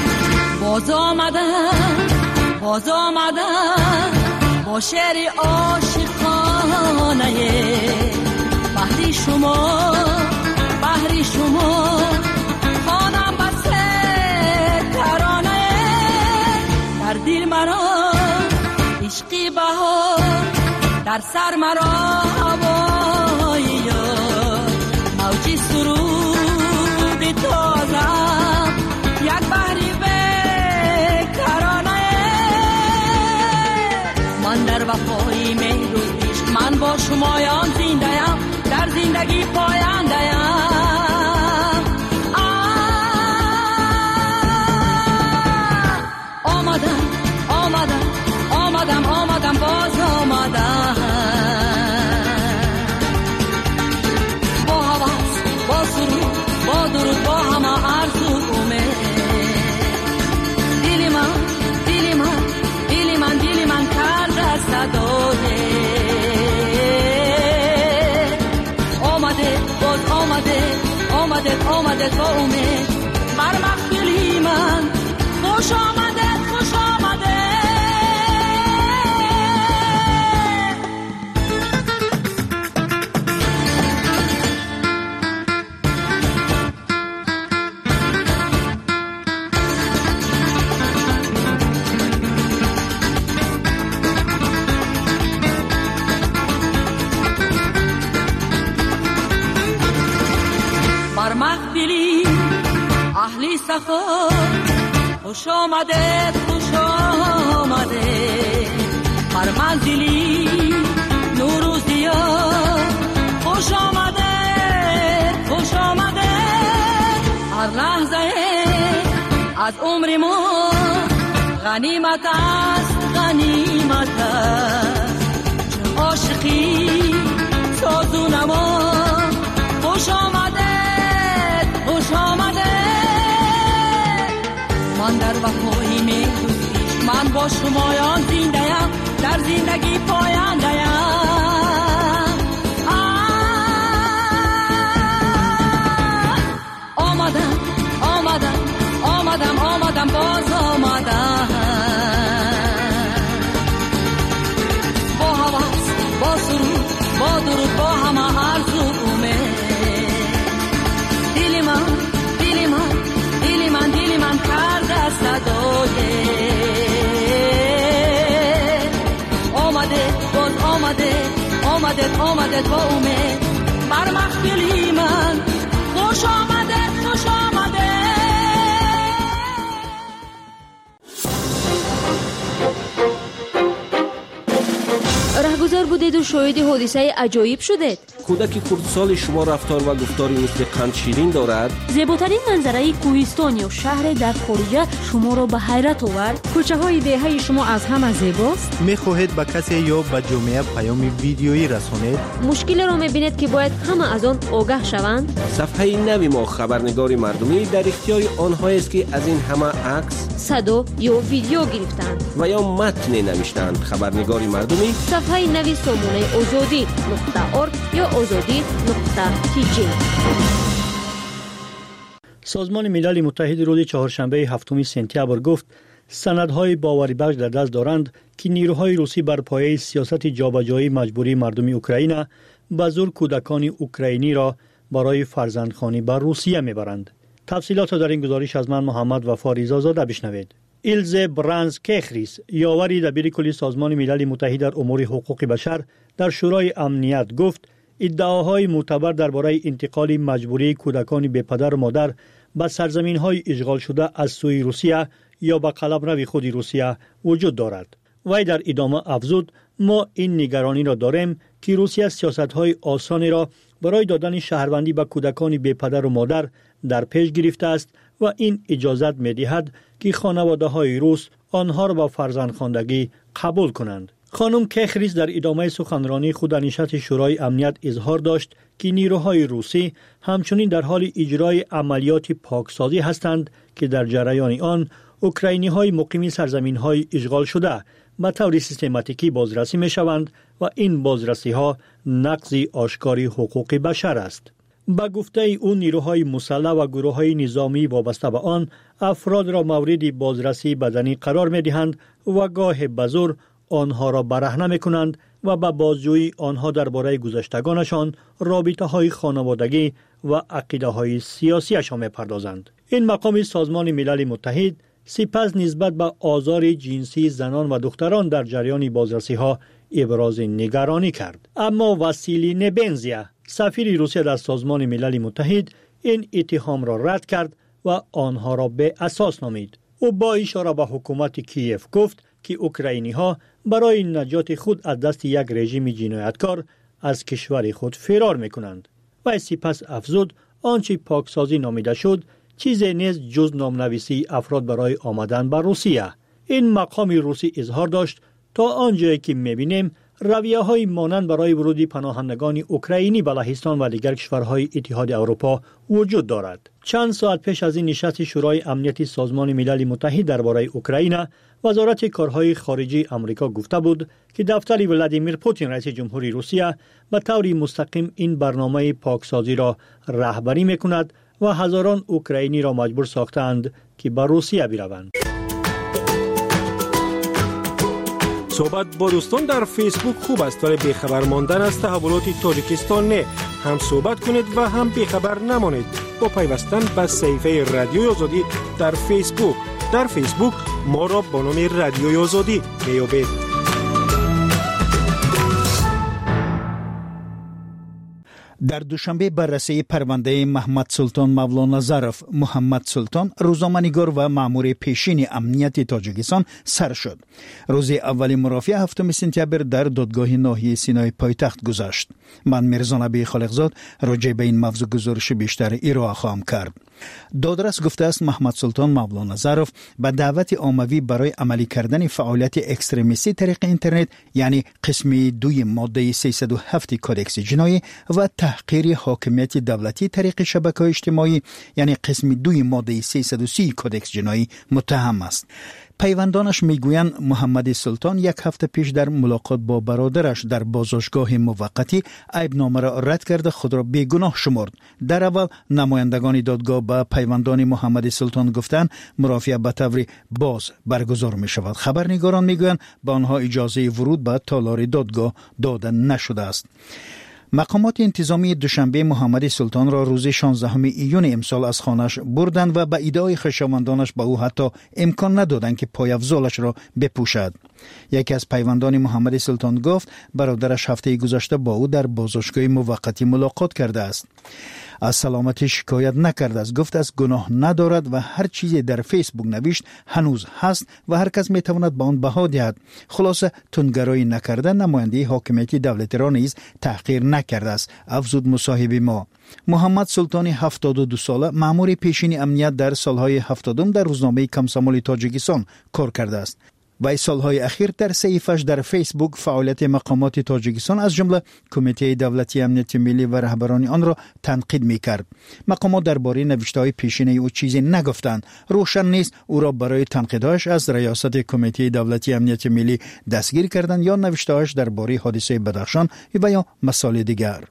باز آمدم با شعر عاشقانه بحری شما خانم بسته ترانه در دل مرا عشقی بهار در سر مرا هوای یار موجی سرود تازم یک بحری من در وفای مهر و عشق من با شمایان زنده‌ام در زندگی پاینده‌ام. آمدم باز آمدم با هوس با سرود با درود با همه آرزو امید دل من کرده صدای آمده با امید بر محفلی من خوش آمده. اهلی سفر خوش آمده خوش آمده هر منزلی نوروزیا خوش آمده خوش آمده هر لحظه از عمر ما غنیمت است غنیمت است چون عاشقی سازو نما خوش آمده خوش آمده من در وفای می‌دوزیش من با شمایان زنده‌ام در زندگی پاینده‌ام آمدم آمدم آمدم آمدم باز آمدم با هواس با سرود با درود با همه آرزومه دل من دل من دل من دل من کرده صدای آمده باز آمده آمده آمده با امید بر محفلی من خوش آمده خوش آمده رهگذر بودید و شاهد حادثه عجایب شدید. کودک خردسال شما رفتار و گفتاری مثل قند شیرین دارد. زیباترین منظره کوهستان یا شهر در خارج شما را به حیرت آورد. کوچه های دهه شما از همه زیباست. میخواهید به کسی یا به جامعه پیام ویدیویی رسانید؟ مشکل را میبینید که باید همه از آن آگاه شوند. صفحه نوی ما خبرنگار مردمی در اختیار آنها است که از این همه عکس، صدا یا ویدیو گرفتند و یا متن نوشتند. خبرنگار مردمی صفحه نوی سامانه آزادی.org یا آزادی.tg. سازمان ملل متحد روز چهارشنبه 7 سپتامبر گفت سندهای باوری بخش در دست دارند که نیروهای روسی بر پایه سیاست جابجایی مجبوری مردم اوکراین به زور کودکان اوکراینی را برای فرزندخوانی به روسیه میبرند. تفصیلات در این گزارش از من محمد وفا ریزازاده بشنوید. ایلزه برانز کخریس یاوری دبیر کل سازمان ملل متحد در امور حقوق بشر در شورای امنیت گفت ادعاهای معتبر درباره انتقال مجبوری کودکان بی پدر و مادر به سرزمین‌های اشغال شده از سوی روسیه یا به قلمرو خود روسیه وجود دارد. وی در ادامه افزود ما این نگرانی را داریم که روسیه سیاست‌های آسانی را برای دادن شهروندی به کودکان بی پدر و مادر در پیش گرفته است و این اجازت می‌دهد که خانواده‌های روس آنها را با فرزندخواندگی قبول کنند. خانم کخریس در ادامه سخنرانی خود در نشست شورای امنیت اظهار داشت که نیروهای روسی همچنین در حال اجرای عملیات پاکسازی هستند که در جریان آن اوکراینی‌های مقیم سرزمین‌های اشغال شده به طور سیستماتیکی بازرسی می‌شوند و این بازرسی‌ها نقض آشکار حقوق بشر است. با گفته او نیروهای مسلح و گروه‌های نظامی وابسته به آن افراد را مورد بازرسی بدنی قرار می‌دهند و گاه به زور آنها را برهنه می‌کنند و به بازجویی آنها درباره گذشتگانشان، رابطه‌های خانوادگی و عقیده‌های سیاسی‌شان می‌پردازند. این مقام سازمان ملل متحد سپس نسبت به آزار جنسی زنان و دختران در جریان بازرسی‌ها ابراز نگرانی کرد. اما واسیلی نبنزیا سفیر روسیه در سازمان ملل متحد این اتهام را رد کرد و آنها را به اساس نامید. او با اشاره به حکومت کیف گفت که اوکراینی‌ها برای نجات خود از دست یک رژیم جنایتکار از کشور خود فرار می‌کنند. و سپس افزود آنچه پاکسازی نامیده شد چیزی نیست جز نامنویسی افراد برای آمدن به روسیه. این مقام روسی اظهار داشت تا آنجایی که می‌بینیم رویه‌های مانند برای ورود پناهندگان اوکراینی به لهستان و دیگر کشورهای اتحاد اروپا وجود دارد. چند ساعت پیش از این نشست شورای امنیت سازمان ملل متحد درباره اوکراین، وزارت کارهای خارجی آمریکا گفته بود که دفتر ولادیمیر پوتین رئیس جمهوری روسیه به طور مستقیم این برنامه پاکسازی را رهبری می‌کند و هزاران اوکراینی را مجبور ساختند که به روسیه بروند. صحبت با دوستان در فیسبوک خوب است ولی بیخبر ماندن از تحولات تاجیکستان نه. هم صحبت کنید و هم بیخبر نمانید با پیوستن به صفحه رادیوی آزادی در فیسبوک. در فیسبوک ما را با نام رادیوی آزادی میابید. در دوشنبه بررسی پرونده محمد سلطان مولانا محمد سلطان روزنامه‌نگار و مأمور پیشین امنیت تاجیکستان سر شد. روز اول مرافعه 7 سپتامبر در دادگاه ناحیه سینای پایتخت گذشت. من میرزا نبی خالقزاد راجع به این موضوع گزارش بیشتر ارائه خواهم کرد. دادرس گفته است محمد سلطان مولانا به دعوت عمومی برای عملی کردن فعالیت اکستریمیستی طریق اینترنت یعنی قسم 2 ماده 307 کدکس جنایی و تحقیر حاکمیت دولتی طریق شبکه‌های اجتماعی یعنی قسم 2 ماده 330 کدکس جنایی متهم است. پیوندانش میگویند محمد سلطان یک هفته پیش در ملاقات با برادرش در بازداشتگاه موقتی عیبنامه را رد کرده خود را بیگناه شمرد. در اول نمایندگان دادگاه به پیوندان محمد سلطان گفتند مرافعه به طور باز برگزار می شود. خبرنگاران میگویند به آنها اجازه ورود به تالار دادگاه داده نشده است. مقامات انتظامی دوشنبه محمد سلطان را روز 16 ایون امسال از خانه‌اش بردند و به ادعای خویشاوندانش به او حتی امکان ندادند که پایافزالش را بپوشد. یکی از پیوندان محمد سلطان گفت برادرش هفته گذشته با او در بازداشتگاه موقتی ملاقات کرده است. از سلامتی شکایت نکرده است. گفت است گناه ندارد و هر چیزی در فیسبوک نوشت هنوز هست و هر کس میتواند به آن بها دهد. خلاصه تندگرایی نکرده نماینده حاکمیت دولتی را نیز تحقیر نکرده است. افزود مصاحب ما. محمد سلطان 72 ساله مأمور پیشین امنیت در سالهای 70 در روزنامه کمسمال تاجیکستان کار کرده است. و سالهای اخیر در صحیفش در فیسبوک فعالیت مقامات تاجیکستان از جمله کمیته دولتی امنیت ملی و رهبران آن را تنقید می‌کرد. مقامات درباره نوشته‌های پیشینه او چیزی نگفتند. روشن نیست او را برای تنقیدش از ریاست کمیته دولتی امنیت ملی دستگیر کردند یا نوشته‌اش درباره حادثه بدخشان و یا مسائل دیگر.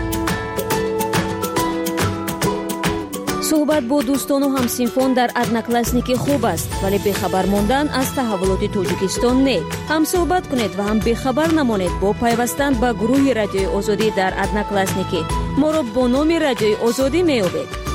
صحبت با دوستان و همسینفان در ادناکلاسنیکی خوب است ولی بخبر موندن از تحولات تاجیکستان نه. هم صحبت کنید و هم بخبر نمانید با پیوستن به گروه رادیوی آزادی در ادناکلاسنیکی. ما را با نام رادیوی آزادی می‌یابید.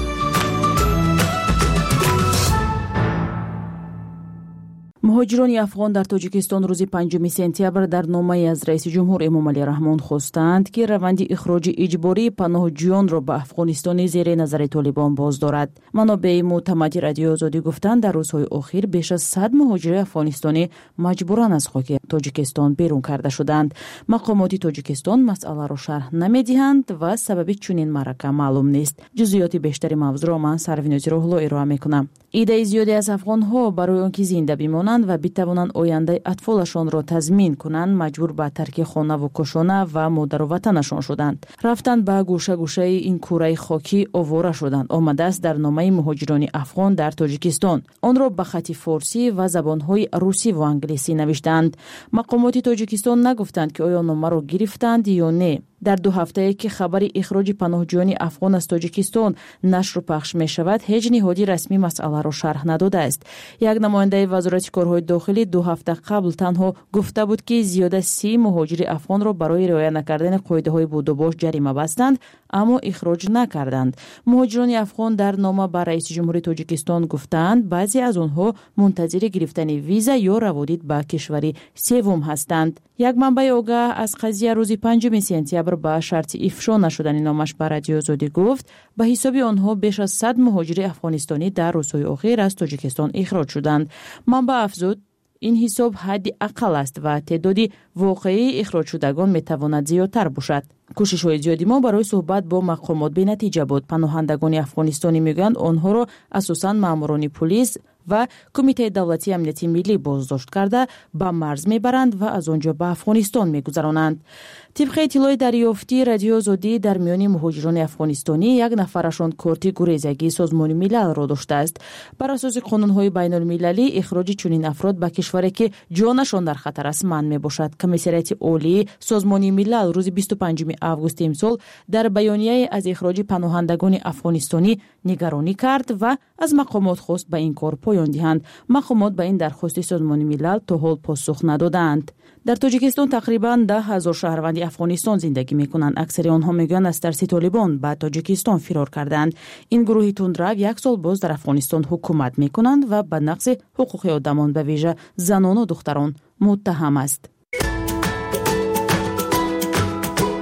مهاجران افغان در تاجیکستان روز 5 سپتامبر در نامه از رئیس جمهور امامعلی رحمان خواستند که روند اخراج اجباری پناهجویان را به افغانستان زیر نظر طالبان باز دارد. منابع معتمد رادیوی آزادی گفتند در روزهای اخیر بیش از 100 مهاجر افغانستانی مجبوراً از خاک تاجیکستان بیرون کرده شدند. مقامات تاجیکستان مسئله را شرح نمی‌دهند و سبب چنین معرکه معلوم نیست. جزئیات بیشتری موضوع را من سروینوز روحلو ارائه می‌کنم. ایده زیادی از افغان‌ها برای آنکه زنده بمانند و بتوانند آینده اطفالشان را تضمین کنند مجبور به ترک خانه و کاشانه و مادر و وطنشان شدند. رفتند به گوشه گوشه این کره خاکی آواره شدند. آمده است در نامه مهاجران افغان در تاجیکستان. آن را به خط فارسی و زبان‌های روسی و انگلیسی نوشتند. مقامات تاجیکستان نگفتند که آیا نامه را گرفتند یا نه. در 2 هفته که خبر اخراج پناهجویان افغان از تاجیکستان نشر و پخش می شود هیچ نهادی رسمی مسئله را شرح نداده است. یک نماینده وزارت کارهای داخلی 2 هفته قبل تنها گفته بود که زیاده 30 مهاجر افغان را برای رعایت نکردن قاعده‌های بودوباش جریمه بستند اما اخراج نکردند. مهاجران افغان در نامه به رئیس جمهور تاجیکستان گفتند بعضی از آنها منتظر گرفتن ویزا یا روادید به کشور سوم هستند. یک منبع آگاه از قضیه روز 5 سپتامبر با شرط افشا نشدن نامش به رادیو آزادی گفت به حساب آنها بیش از 100 مهاجر افغانستانی در روزهای اخیر از تاجیکستان اخراج شدند. منبع افزود این حساب حد اقل است و تعداد واقعی اخراج شدگان میتواند زیادتر باشد. کوشش‌های زیادی ما برای صحبت با مقامات به نتیجه بود. پناهندگان افغانستانی میگویند آنها را اساساً ماموران پلیس و کمیته دولتی امنیت ملی بازداشت کرده به مرز میبرند و از آنجا به افغانستان میگذرانند. طبق اطلاع دریافتی رادیو آزادی در میان مهاجران افغانستانی یک نفرشان کارت گریزگی سازمان ملل را داشته است. بر اساس قانون‌های بین‌المللی اخراج چنین افراد به کشوری که جانشان در خطر است منع میباشد. کمیسریت عالی سازمان ملل روز 25 آگوست امسال در بیانیه از اخراج پناهندگان افغانستانی نگرانی کرد و از مقامات خواست به این کار پایان دهند. مقامات به این درخواست سازمان ملل تا حال پاسخ ندادند. در تاجیکستان تقریباً 10,000 شهروند افغانستان زندگی میکنند. اکثر آنها میگویند از ترس طالبان به تاجیکستان فرار کردند. این گروه تندرو 1 سال باز در افغانستان حکومت میکنند و به نقض حقوق آدمان به ویژه زنان و دختران متهم است.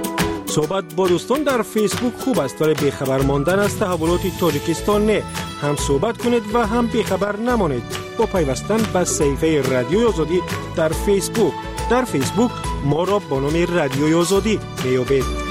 صحبت با دوستان در فیسبوک خوب است ولی بیخبر ماندن از تحولات تاجیکستان نه. هم صحبت کنید و هم بیخبر نمانید با پیوستن به صفحه رادیوی آزادی در فیسبوک. در فیسبوک ما را با نام رادیوی آزادی میابید.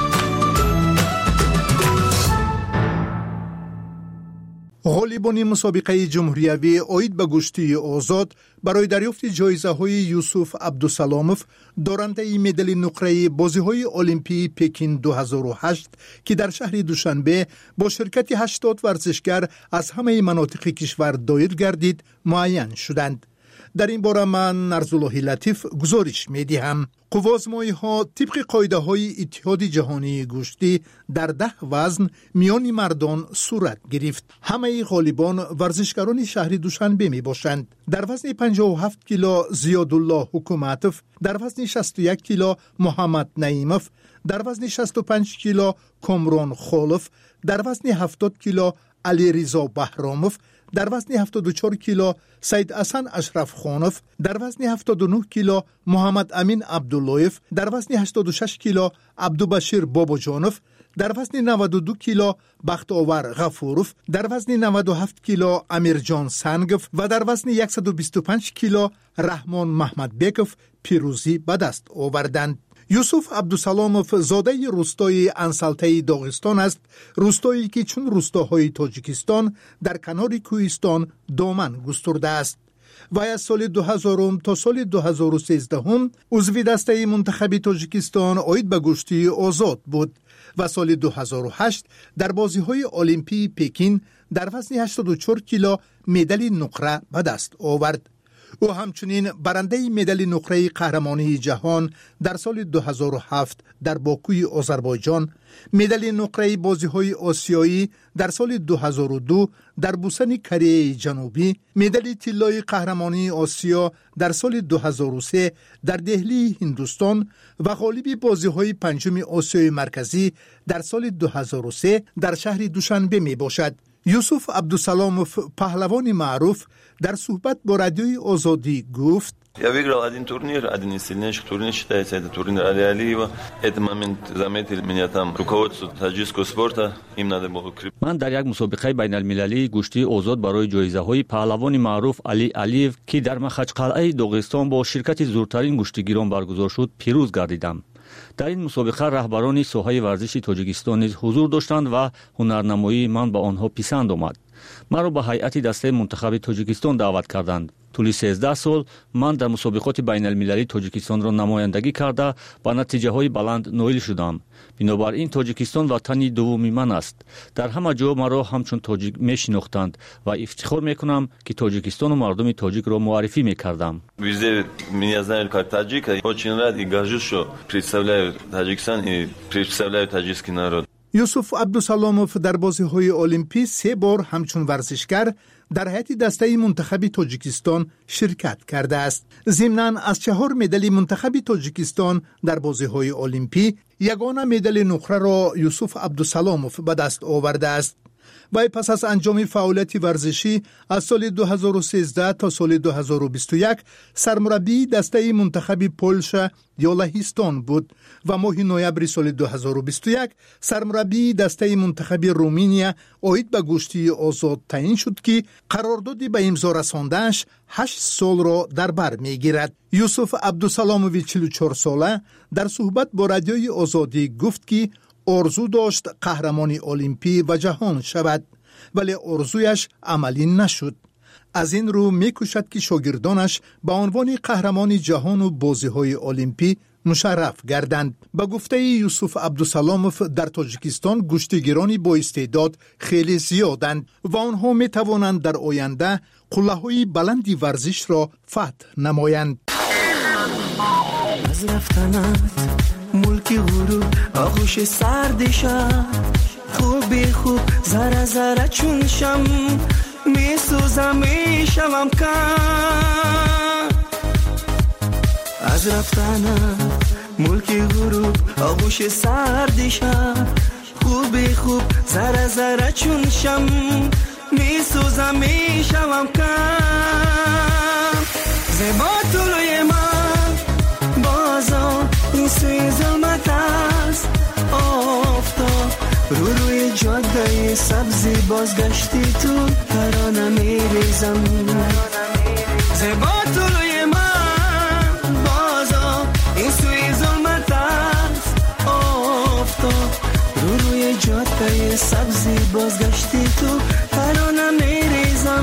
غالبان مسابقه جمهوریوی اوید به گشتی آزاد برای دریافت جایزه‌های یوسف عبدالسلاموف دارنده مدال نقره بازی‌های المپی پکین 2008 که در شهر دوشنبه با شرکت 80 ورزشگر از همه مناطق کشور دایر گردید معین شدند. در این باره من نرزالله لطیف گزارش می‌دهم. قوازمایی‌ها طبق قاعده‌های اتحاد جهانی گشتی در 10 وزن میان مردان صورت گرفت. همه غالبان ورزشکاران شهر دوشنبه میباشند. در وزن 57 کیلو زیادالله حکومتوف، در وزن 61 کیلو محمد نعیموف، در وزن 65 کیلو کامران خالف، در وزن 70 کیلو علی رضا بهراموف، در وزن 74 کیلو سید حسن اشرف خانوف، در وزن 79 کیلو محمد امین عبداللهیف، در وزن 86 کیلو عبدالبشیر باباجانوف، در وزن 92 کیلو بختاور غفوروف، در وزن 97 کیلو امیرجان سنگف و در وزن 125 کیلو رحمان محمد بیکوف پیروزی به دست آوردند. یوسف عبدالسلاموف زاده روستای انسلته داغستان است، روستایی که چون روستاهای تاجیکستان در کنار کوهستان دامن گسترده است. و از سال 2000 تا سال 2013 عضو دسته منتخب تاجیکستان اوید به گشتی آزاد بود و سال 2008 در بازی‌های المپی پکین در وزن 84 کیلو مدال نقره به دست آورد. او همچنین برنده مدال نقره قهرمانی جهان در سال 2007 در باکوی آذربایجان، مدال نقره بازی‌های آسیایی در سال 2002 در بوسن کره جنوبی، مدال طلای قهرمانی آسیا در سال 2003 در دهلی هندوستان و غالب بازی‌های پنجم آسیای مرکزی در سال 2003 در شهر دوشنبه می باشد. یوسف عبدالسلاموف پهلوان معروف در صحبت با رادیوی آزادی گفت: Я выиграл один турнир, один из сильнейших турниров считается, это турнир Али Алиева. Этот момент заметили меня там руководство таджикского спорта, им надо было укрепить. من در یک مسابقه بین المللی گشتی آزاد برای جایزه‌های پهلوان معروف علی علیев که در مخچقلعه داغستان با شرکت زورترین گشتیگیران برگزار شد پیروز گردیدم. در این مسابقه رهبران ساحه ورزش تاجیکستان نیز حضور داشتند و هنرنمایی من به آنها پسند آمد. مرا به هیئت دسته منتخب تاجیکستان دعوت کردند. طول 13 سال من در مسابقات بین المللی تاجیکستان را نمایندگی کرده با نتیجه های بلند نائل شدم. بنابراین تاجیکستان وطن دومی من است. در همه جا مرا همچون تاجیک میشناختند و افتخار میکنم که تاجیکستان و مردم تاجیک را معرفی میکردم. Везде меня знали как таджика. Очень рад и горжусь, что представляю Таджикистан и представляю таджикский народ. یوسف عبدالسلاموف در بازی‌های المپی 3 بار همچون ورزشگر در هیئت دسته منتخب تاجیکستان شرکت کرده است. ضمناً از 4 مدال منتخب تاجیکستان در بازی‌های المپی یگانه مدال نقره را یوسف عبدالسلاموف به دست آورده است. و پس از انجام فعالیت ورزشی از سال 2013 تا سال 2021 سرمربی دسته منتخب پولشا یا لهستان بود و ماه نوامبر سال 2021 سرمربی دسته منتخب رومانیا اوید به گشتی آزاد تعیین شد که قراردادی به امضا رساندنش 8 سال را در بر میگیرد. یوسف عبدالسلاموف 44 ساله در صحبت با رادیوی آزادی گفت که آرزو داشت قهرمانی المپی و جهان شود ولی آرزویش عملی نشد. از این رو میکوشد که شاگردانش به عنوان قهرمانی جهان و بازی‌های المپی مشرف گردند. به گفته یوسف عبدالسلاموف در تاجیکستان گشتیگیرانی با استعداد خیلی زیادند و آنها میتوانند در آینده قله‌های بلندی ورزش را فتح نمایند. از رفتنت ملکی غرور آغوش سرد شب خوب ذره ذره چون شم میسوزم میشوم کم از رفتنت ملکی غرور آغوش سرد شب خوب ذره ذره چون شم میسوزم میشوم کم زیبا طلوی من بازا این سوی ظلمت است جاده سبزی بازگشتی تو ترانه میریزم زیبا طلوی من بازا این سوی ظلمت است افتاد روی جاده سبزی بازگشتی تو ترانه میریزم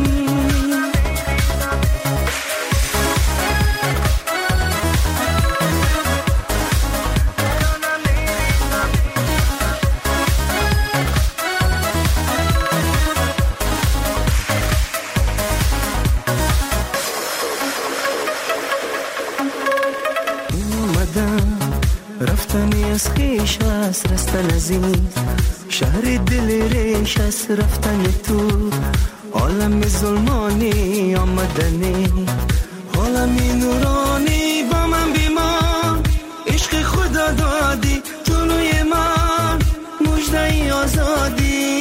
رفتنی از خیش است رستن از این شهر دل ریش است رفتن تو عالم ظلمانی آمدنی عالمی نورانی با من بیمان عشق خدا دادی طلوی من مژده آزادی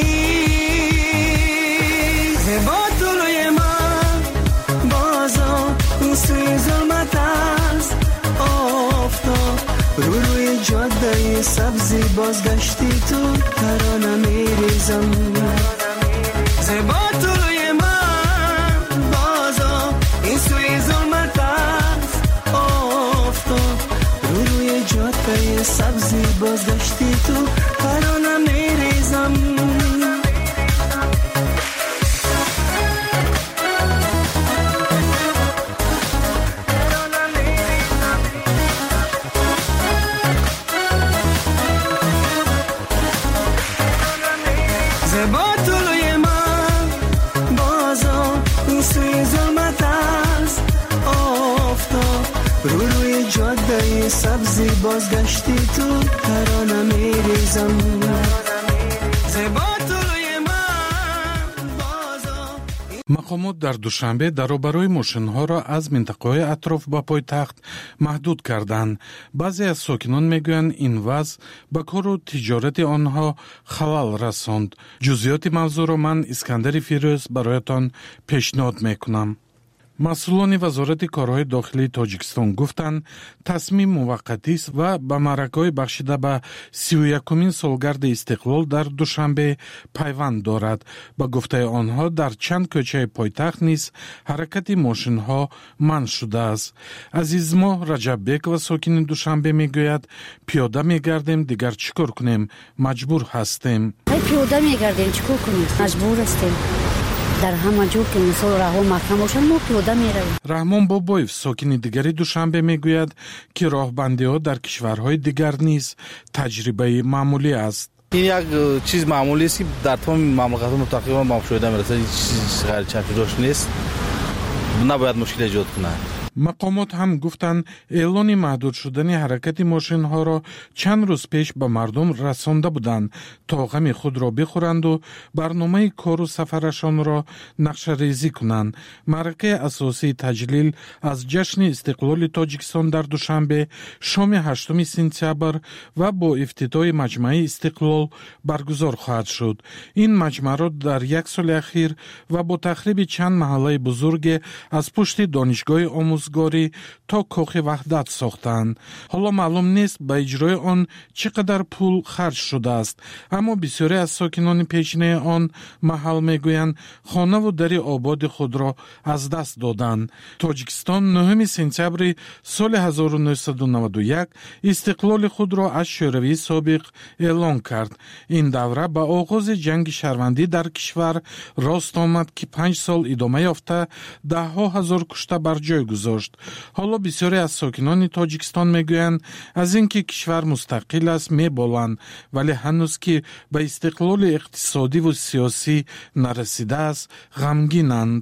زیبا طلوی من بازا این سوی ظلمت است افتاد روی جاده سبزی بازگشتی تو ترانه میریزم زیبا طلوی من بازا این سوی ظلمت است افتاد روی جاده سبزی بازگشتی تو ترانه میریزم زیبا طلوی من بازا این سوی ظلمت است افتاد روی جاده سبزی بازگشتی تو ترانه میریزم زیبا طلوی من بازا. مقامات در دوشنبه даробарои мошинҳо ро аз минтақаҳои атроф ба пойтахт маҳдуд карданд. баъзе аз сокинон мегӯянд ин вазъ ба кору тиҷорати онҳо халал расонд. ҷузъиёти мавзӯъро ман Искандари Фирӯз бароятон пешниҳод мекунам. масъулони вазорати корҳои дохилии Тоҷикистон гуфтанд тасмим муваққатист ва ба маъракаҳои бахшида ба 31-умин солгарди истиқлол дар душанбе пайванд дорад. ба гуфтаи онҳо дар чанд кӯчаи пойтахт низ ҳаракати мошинҳо манъ шудааст. азизмоҳ Раҷаббек ва сокини Душанбе мегӯяд пиёда мегардем дигар чӣ кор кунем, маҷбур ҳастем. пиёда мегардем чӣ кор кунем, маҷбур ҳастем. дар ҳама ҷо ки мисол раҳо маҳкам бошад мо пиёда меравем. раҳмон Бобоев сокини дигари Душанбе мегӯяд ки роҳбандиҳо дар кишварҳои дигар низ таҷрибаи маъмулӣ аст. ин як чиз маъмулист ки дар тамоми мамлакатҳо тақрибан ба мушоҳида мерасад. чиз ғайричарпидош нест, набояд мушкил эҷод кунад. мақомот ҳам гуфтанд эълони маҳдуд шудани ҳаракати мошинҳоро чанд рӯз пеш ба мардум расонда буданд то ғами худро бихӯранду барномаи кору сафарашонро нақшарезӣ кунанд. маъракаи асосии таҷлил аз ҷашни истиқлоли Тоҷикистон дар Душанбе шоми 8 сентябр ва бо ифтитоҳи маҷмаи истиқлол баргузор хоҳад шуд. ин маҷмаъро дар як соли ахир ва бо тахриби чанд маҳаллаи бузурге аз пушти донишгоҳи омӯзгорӣ то кохи ваҳдат сохтанд. ҳоло маълум нест ба иҷрои он чӣ қадар пул харҷ шудааст, аммо бисёре аз сокинони пешинаи он маҳал мегӯянд хонаву дари ободи худро аз даст доданд. Тоҷикистон 9 сентябри соли 1991 истиқлоли худро аз шӯравии собиқ эълон кард. ин давра ба оғози ҷанги шаҳрвандӣ дар кишвар рост омад ки 5 сол идома ёфта даҳҳо ҳазор кушта бар ҷой гузошт. ҳоло бисёре аз сокинони Тоҷикистон мегӯянд аз ин ки кишвар мустақил аст меболанд, вале ҳанӯз ки ба истиқлоли иқтисодиву сиёсӣ нарасидааст ғамгинанд.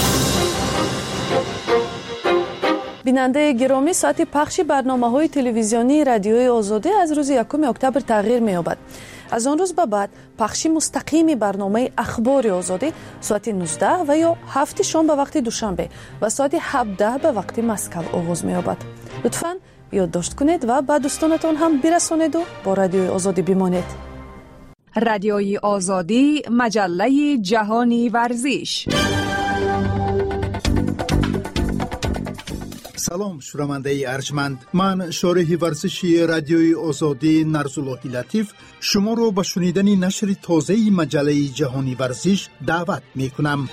бинандаи гиромӣ, соати пахши барномаҳои телевизионии радиои озодӣ аз рӯзи 1 октябр тағйир меёбад. аз он рӯз ба баъд пахши мустақими барномаи ахбори озодӣ соати 19 ва ё 7 шом ба вақти душанбе ва соати 17 ба вақти Москав оғоз меёбад. лутфан ёддошт кунед ва ба дӯстонатон ҳам бирасонеду бо радиои озодӣ бимонед. радиои озодӣ, маҷаллаи ҷаҳони варзиш. سلام شنونده ارجمند، من شارح ورزشی رادیوی آزادی نرزاللهی لطیف شما رو به شنیدن نشر تازه مجله جهانی ورزش دعوت می کنم.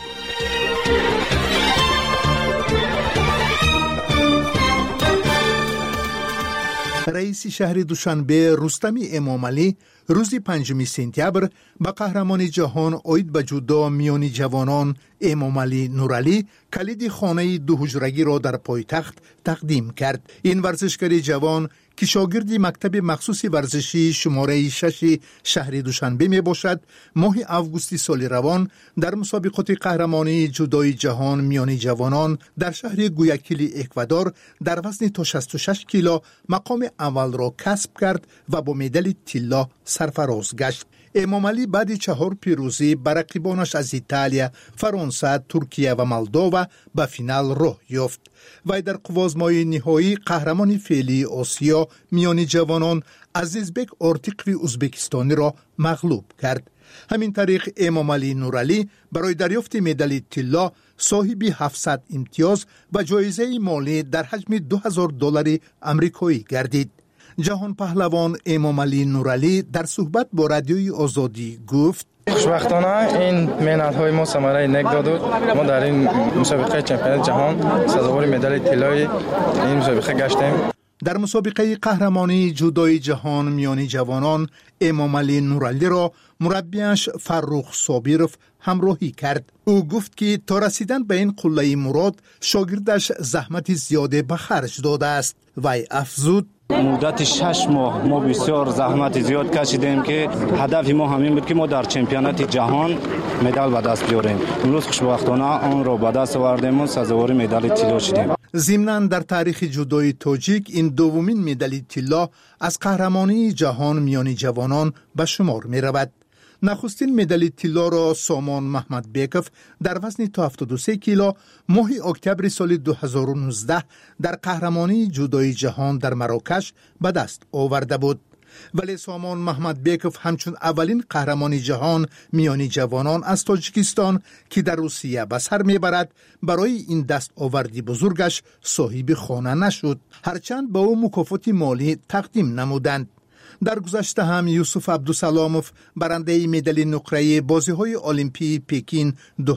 رئیس شهر دوشنبه رستم امامعلی روز 5 سپتامبر به قهرمان جهان اوید به جودو میانی جوانان امامعلی نورعلی کلید خانه دو حجرگی را در پایتخت تقدیم کرد. این ورزشکار جوان که شاگرد مکتب مخصوص ورزشی شماره 6 شهر دوشنبه می باشد، ماه آگوست سال روان در مسابقات قهرمانی جودوی جهان میانی جوانان در شهر گویاکیلی اکوادور در وزن تا 66 کیلو مقام اول را کسب کرد و با مدال طلا سرفراز گشت. امامعلی بعد 4 پیروزی بر رقیبانش از ایتالیا، فرانسه، ترکیه و مولدووا به فینال راه یافت. وی در قوازمای نهایی قهرمان فعلی آسیا میانی جوانان عزیزبک آرتیقوی ازبکستانی را مغلوب کرد. همین طریق امامعلی نورعلی برای دریافت مدال طلا صاحب 700 امتیاز و جایزه مالی در حجم $2000 آمریکایی گردید. جهان پهلوان امامعلی نورعلی در صحبت با رادیوی آزادی گفت: خوشبختانه این محنت‌های ما ثمره نیک داد. ما در این مسابقه چمپیونات جهان سزاوار مدال طلای این مسابقه گشتیم. در مسابقه قهرمانی جودوی جهان میانی جوانان امامعلی نورعلی را مربیش فرخ صابرов همراهی کرد. او گفت که تا رسیدن به این قله مراد شاگردش زحمت زیاده به خرج داده است. وی افزود: مدت 6 ماه ما بسیار زحمت زیاد کشیدیم که هدف ما همین بود که ما در چمپیونات جهان مدال به دست بیاریم. امروز خوشبختانه آن را به دست آوردیم و سزاوار مدال طلا شدیم. ضمناً در تاریخ جودوی تاجیک این دومین مدال طلا از قهرمانی جهان میانی جوانان به شمار می رود. نخستین مدال طلا را سامان محمد بیکف در وزن تا 73 کیلو ماه اکتبر سال 2019 در قهرمانی جودوی جهان در مراکش به دست آورده بود. ولی سامان محمد بیکف همچون اولین قهرمانی جهان میانی جوانان از تاجیکستان که در روسیه به سر میبرد برای این دست آوردی بزرگش صاحب خانه نشد، هرچند به او مکافات مالی تقدیم نمودند. در گذشته هم یوسف عبدالسلاموف برنده مدال نقره بازی‌های المپی پکین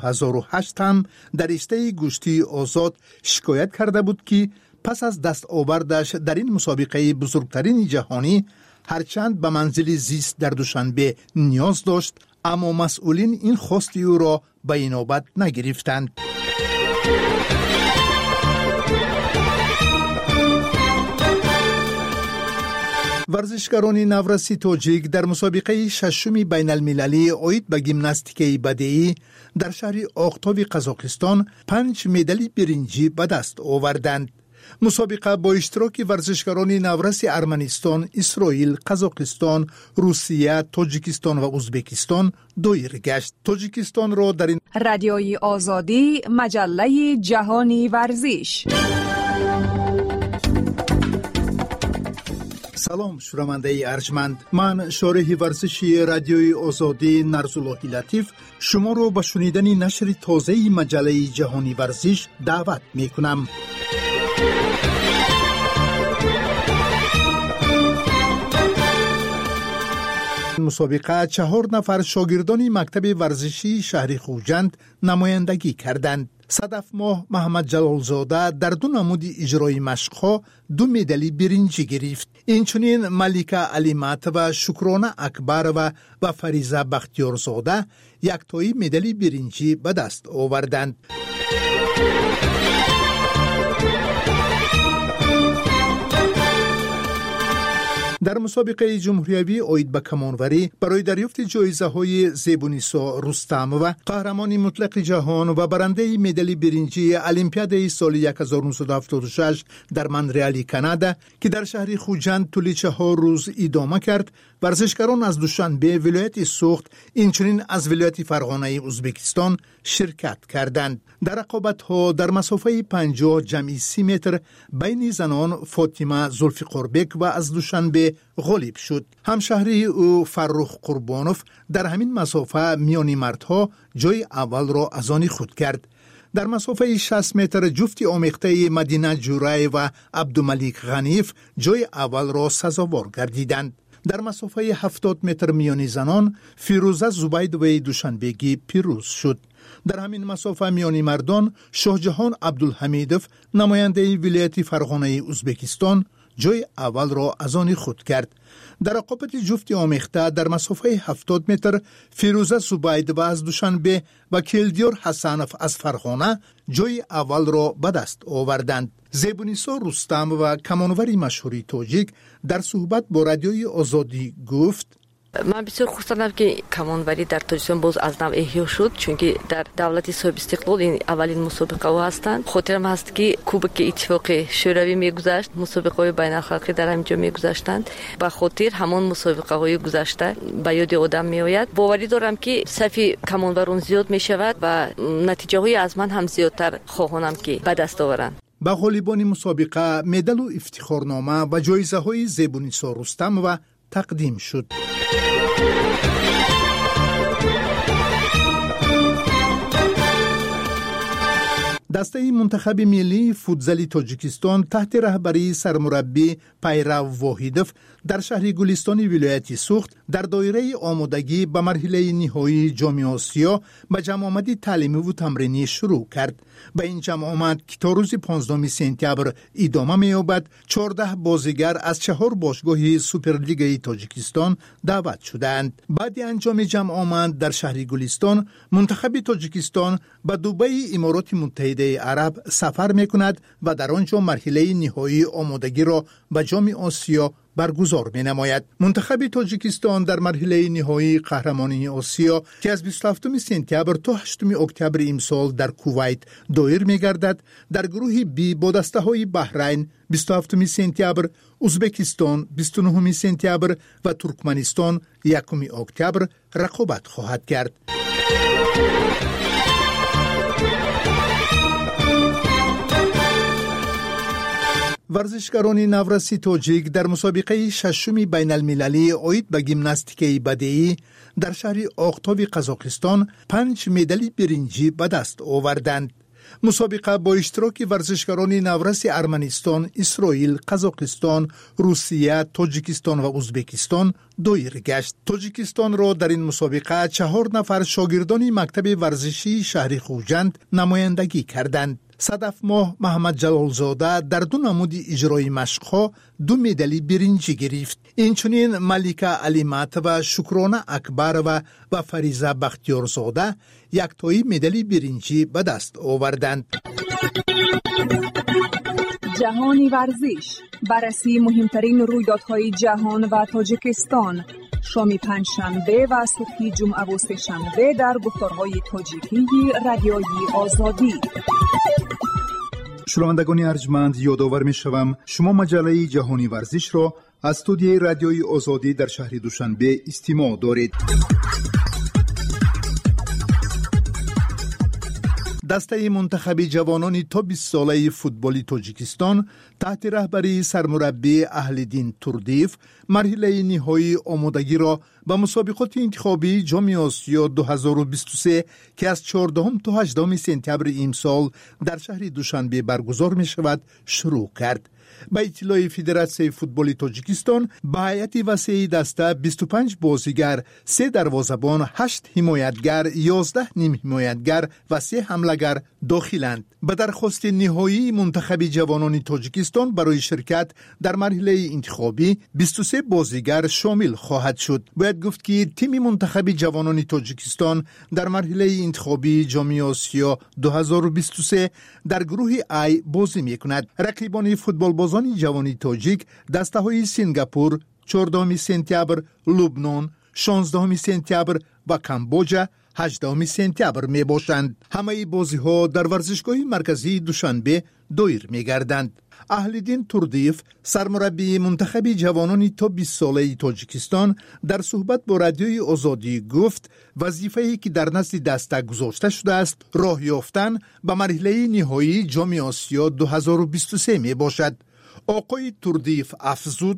2008 هم در رشته گوشتی آزاد شکایت کرده بود که پس از دست آوردش در این مسابقه بزرگترین جهانی هرچند به منزل زیست در دوشنبه نیاز داشت، اما مسئولین این خواست او را به اینابت نگرفتند. ورزشکاران نورسی تاجیک در مسابقه 6 بین المللی اوید به گیمناستیک بدیعی در شهر آختاب قزاقستان 5 مدال برنجی به دست آوردند. مسابقه با اشتراک ورزشکاران نورس ارمنستان، اسرائیل، قزاقستان، روسیه، تاجیکستان و ازبکستان دایر گشت. تاجیکستان را در این رادیوی آزادی مجله جهانی ورزش. سلام شنونده ارجمند، من شارح ورزشی رادیوی آزادی نرزاللهی لطیف شما رو به شنیدن نشر تازه مجله جهانی ورزش دعوت می کنم. مسابقه 4 نفر شاگردان مکتب ورزشی شهر خوجند نمایندگی کردند. صدف ماه محمد جلالزاده در 2 نمود اجرای مشق‌ها 2 مدال برنجی گرفت. اینچنین ملیکه علیمت و شکرانه اکبر و فریزه بختیارزاده یک تایی مدال برنجی به دست آوردند. در مسابقه جمهوریوی اوید به کمانوری برای دریافت جایزه‌های زیبونیسا رستم و قهرمان مطلق جهان و برنده مدال برنجی المپیاد سال 1976 در مونترال کانادا که در شهر خوجند طول 4 روز ادامه کرد، ورزشکاران از دوشنبه ولایت سوخت اینچنین از ولایت فرغانه ازبکستان شرکت کردند. در رقابت‌ها در مسافه 50 جمعی 30 متر بین زنان فاطمه زلفقاربک و از دوشنبه غالب شد. همشهری او فرخ قربانوف در همین مسافه میانی مردها جای اول را از آن خود کرد. در مسافه 60 متر جفت آمیخته مدینه جورای و عبدالملیک غنیف جای اول را سزاوار گردیدند. در مسافه 70 متر میانی زنان فیروزه زبیدوی دوشنبگی پیروز شد. در همین مسافه میانی مردان شاهجهان عبدالحمیدوف نماینده ولایت فرغانه ازبکستان جای اول را از آن خود کرد. در رقابت جفت آمیخته در مسافه 70 متر فیروزه زبیدوی از دوشنبه و کلدیار حسنوف از فرغانه جای اول را به دست آوردند. زیبونیسا رستم و کمانوری مشهوری تاجیک در صحبت با رادیوی آزادی گفت: من بسیار خوشحالم که کمانوری در تاجیکستان باز از نو احیا شد، چون که در دولت صاحب استقلال این اولین مسابقه ها هستند. خاطرم هست که کوبک اتفاق شوروی میگذشت، مسابقه های بین الخلقی در همینجا میگذشتند. به خاطر همان مسابقه های گذشته به یاد آدم میآید. باوری دارم که صف کمانوران زیاد میشود و نتیجه های از من هم زیادتر خواهانم که به دست آورند. به غالیبان مسابقه مدال و افتخارنامه و جایزه های زیبونیسا رستم و تقدیم شد. دسته منتخب ملی فوتزال تاجیکستان تحت رهبری سرمربی پیرو واحدوف در شهر گلستان ولایت سوخت در دایره آمادگی به مرحله نهایی جام آسیا به جمع آمدی تعلیمی و تمرینی شروع کرد. به این جمع آمد که تا روز 15 سپتامبر ادامه می‌یابد 14 بازیگر از 4 باشگاه سوپرلیگ تاجیکستان دعوت شدند. بعد انجام جمع آمد در شهر گلستان منتخب تاجیکستان به دبی امارات متحده عرب سفر می‌کند و در آنجا مرحله نهایی آمادگی را به جام آسیا برگزار می‌نماید. منتخب تاجیکستان در مرحله نهایی قهرمانی آسیا که از 27 سپتامبر تا 8 اکتبر امسال در کویت دایر می‌گردد در گروه بی با دسته‌های بحرین 27 سپتامبر، ازبکستان 29 سپتامبر و ترکمنستان 1 اکتبر رقابت خواهد کرد. ورزشکاران نورسی تاجیک در مسابقه ششم بین المللی عاید به گیمناستیک بدیعی در شهر آختاب قزاقستان 5 مدال برنجی به دست آوردند. مسابقه با اشتراک ورزشکاران نورس ارمنستان، اسرائیل، قزاقستان، روسیه، تاجیکستان و ازبکستان دایر گشت. تاجیکستان را در این مسابقه 4 نفر شاگردان مکتب ورزشی شهر خوجند نمایندگی کردند. صدف ماه محمد جلالزاده در 2 نمود اجرای مشق‌ها 2 مدال برنجی گرفت. اینچنین ملیکه علیمت و شکرانه اکبر و فریزه بختیارزاده 1 تایی مدال برنجی به دست آوردند. جهانی ورزش، بررسی مهمترین رویدادهای جهان و تاجیکستان، شام پنجشنبه و صبح جمعه و سه‌شنبه در گفتارهای تاجیکی رادیوی آزادی. شنوندگان ارجمند، یادآور می‌شوم شما مجله جهانی ورزش را از استودیوی رادیوی آزادی در شهر دوشنبه استماع دارید. دسته منتخب جوانان تا 20 ساله فوتبال تاجیکستان تحت رهبری سرمربی اهلدین توردیف مرحله نهایی آمادگی را به مسابقات انتخابی جام آسیا 2023 که از 14 تا 18 سپتامبر امسال در شهر دوشنبه برگزار می شود شروع کرد. به اطلاع فدراسیون فوتبال تاجیکستان به هیئت وسیع دسته 25 بازیگر، 3 دروازه‌بان، 8 حمایتگر، 11 نیم حمایتگر و 3 حمله‌گر داخلند. به درخواست نهایی منتخب جوانان تاجیکستان برای شرکت در مرحله انتخابی 23 بازیگر شامل خواهد شد. باید گفت که تیم منتخب جوانان تاجیکستان در مرحله انتخابی جام آسیا 2023 در گروه ای بازی می‌کند. رقیبان فوتبال بازان جوانی تاجیک دسته‌های سنگاپور 14 سپتامبر، لبنان 16 سپتامبر و کامبوجا 18 سپتامبر می باشند. همه بازی‌ها در ورزشگاه مرکزی دوشنبه دایر می‌گردند. اهلدین توردیف سرمربی منتخب جوانان تا 20 ساله تاجیکستان در صحبت با رادیوی آزادی گفت وظیفه‌ای که در نزد دسته گذاشته شده است راه یافتن به مرحله نهایی جام آسیا 2023 می باشد. آقای توردیف افزود: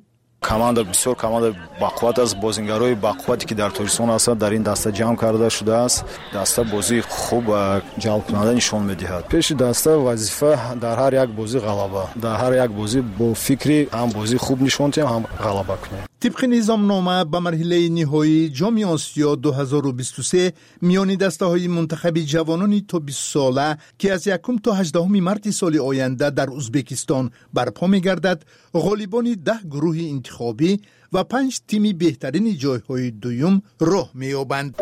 команда бисёр команда бақувват аст. бозингарои бақуввате ки дар тоҷикистон ҳастанд дар ин даста ҷамъ карда шудааст. даста бозии хуб ва ҷалбкунанда нишон медиҳад. пеши даста вазифа дар ҳар як бозӣ ғалаба, дар ҳар як бозӣ бо фикри ҳам бозии хуб нишон диҳем, ҳам ғалаба кунем. طبق نظامنامه به مرحله نهایی جام آسیا 2023 میان دسته‌های منتخب جوانان تا 20 ساله که از 1 تا 18 مارس سال آینده در ازبکستان برپا می‌گردد، غالبان 10 گروه انتخابی و 5 تیم بهترین جایهای دوم راه می‌یابند.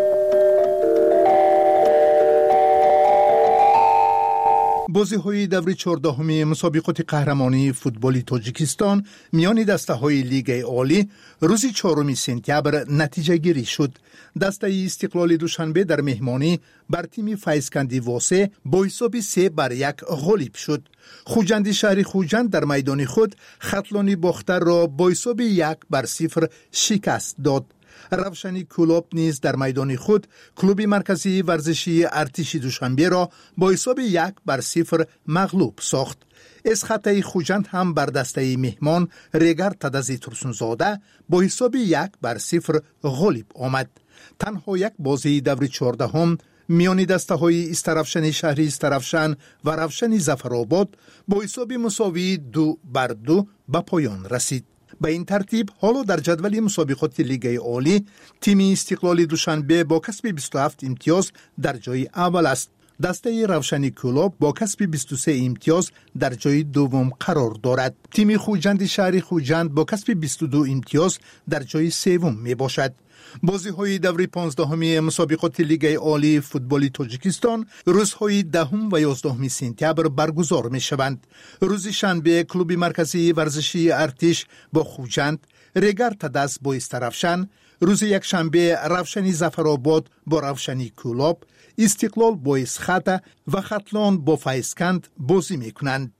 بازی‌های دور 14 مسابقات قهرمانی فوتبال تاجیکستان میان دسته‌های لیگ عالی روز 4 سپتامبر نتیجه گیری شد. دسته استقلال دوشنبه در مهمانی بر تیم فیضکندی واسه با حساب 3-1 غالب شد. خوجند شهر خوجند در میدان خود خطلانی باختر را با حساب 1-0 شکست داد. روشنی کلوب نیز در میدان خود کلوب مرکزی ورزشی ارتش دوشنبه را با حساب 1-0 مغلوب ساخت. اسخطه خوجند هم بر دسته مهمان ریگر تدزی ترسونزاده با حساب 1-0 غالب آمد. تنها یک بازی دور 14 میان دسته های استرافشن شهری استرافشن و روشن ظفرآباد با حساب مساوی 2-2 به پایان رسید. به این ترتیب حالا در جدول مسابقات لیگ عالی تیم استقلال دوشنبه با کسب 27 امتیاز در جای اول است. دسته روشنی کلوب با کسب 23 امتیاز در جای دوم قرار دارد. تیم خوجند شهری خوجند با کسب 22 امتیاز در جای سوم می باشد. بازی‌های دور 15 مسابقات لیگ عالی فوتبال تاجیکستان روزهای 10 و 11 سپتامبر برگزار می‌شوند. روز شنبه کلوب مرکزی ورزشی ارتش با خوجند، ریگر تدس با استرافشن، روز یک شنبه روشنی ظفرآباد با روشنی کلوب، استقلال با اسخطه و خطلان با فیضکند بازی می‌کنند.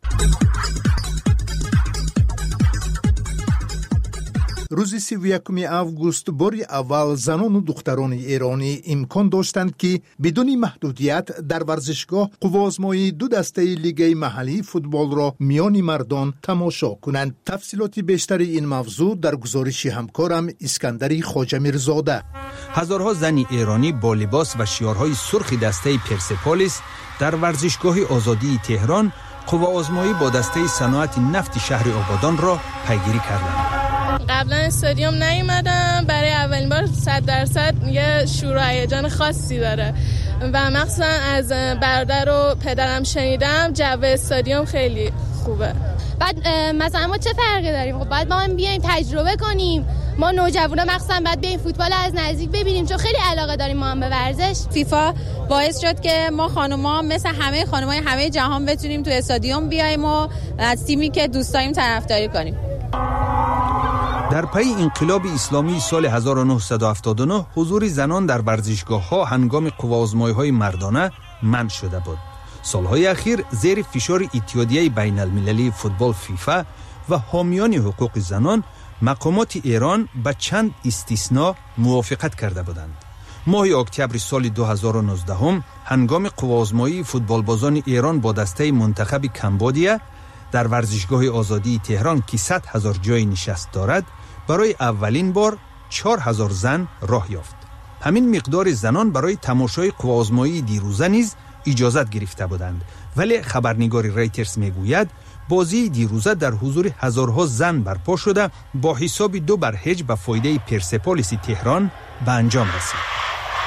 روز 31 آگوست باری اول زنان و دختران ایرانی امکان داشتند که بدون محدودیت در ورزشگاه قوازمایی 2 دسته لیگ محلی فوتبال را میان مردان تماشا کنند. تفصیلات بیشتر این موضوع در گزارش همکارم اسکندری خواجه‌میرزاده. هزارها زن ایرانی با لباس و شیارهای سرخ دسته پرسپولیس در ورزشگاه آزادی تهران قوازمایی با دسته صنعت نفت شهر آبادان را پیگیری کردند. قبلا استادیوم نیومدم، برای اولین بار 100% یه شور و هیجان خاصی داره و مخصوصا از برادر و پدرم شنیدم جو استادیوم خیلی خوبه. بعد مثلا ما چه فرقی داریم؟ خب بعد ما هم بیایم تجربه کنیم. ما نوجوانا مخصوصا بعد بیایم فوتبال از نزدیک ببینیم چون خیلی علاقه داریم ما هم به ورزش. فیفا باعث شد که ما خانوما مثل همه خانمای همه جهان بتونیم تو استادیوم بیایم و از تیمی که دوست داریم طرفداری کنیم. در پی انقلاب اسلامی سال 1979 حضور زنان در ورزشگاه‌ها هنگام قوازمایی‌های مردانه منع شده بود. سالهای اخیر زیر فشار اتحادیه بین المللی فوتبال فیفا و حامیان حقوق زنان مقامات ایران به چند استثناء موافقت کرده بودند. ماه اکتبر سال 2019 هنگام قوازمایی فوتبالبازان ایران با دسته منتخب کمبودیا در ورزشگاه آزادی تهران که 100,000 جای نشست دارد برای اولین بار 4,000 زن راه یافت. همین مقدار زنان برای تماشای قوازمایی دیروزه نیز اجازت گرفته بودند، ولی خبرنگار رایترز میگوید بازی دیروزه در حضور هزارها زن برپا شده با حساب 2-0 به فایده پرسپولیس تهران به انجام رسید.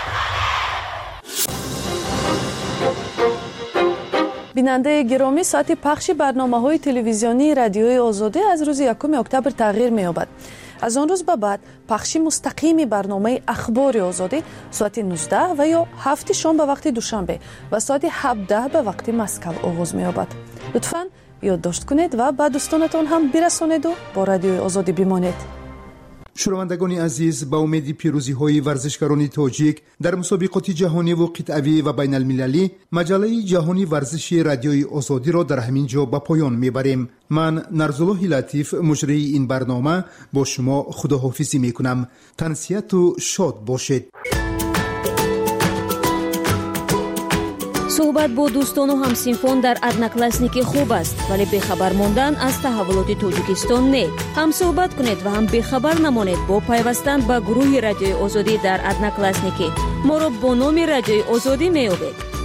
بیننده گرامی، ساعت پخش برنامه‌های تلویزیونی رادیوی آزادی از روز 1 اکتبر تغییر می‌یابد. از آن روز به بعد پخش مستقیم برنامه اخبار آزادی ساعت 19 و یا 7 شام به وقت دوشنبه و ساعت 17 به وقت مسکو آغاز می‌یابد. لطفاً یادداشت کنید و به دوستانتان هم برسانید و با رادیوی آزادی بمانید. شنوندگان عزیز، با امید پیروزی های ورزشکاران تاجیک در مسابقات جهانی و قطعی و بین المللی، مجله جهانی ورزشی رادیوی آزادی را در همین جا به پایان میبریم. من نرزالله لطیف مجری این برنامه با شما خداحافظی میکنم. تنسیت و شاد باشید. صحبت مصاحبت با دوستان و همسینفان در ادناکلاسنیک خوب است، ولی بخبر ماندن از تحولات تاجیکستان نه. هم صحبت کنید و هم بخبر نمانید با پیوستن به گروه رادیوی آزادی در ادناکلاسنیک. ما را با نام رادیوی آزادی می‌یابید.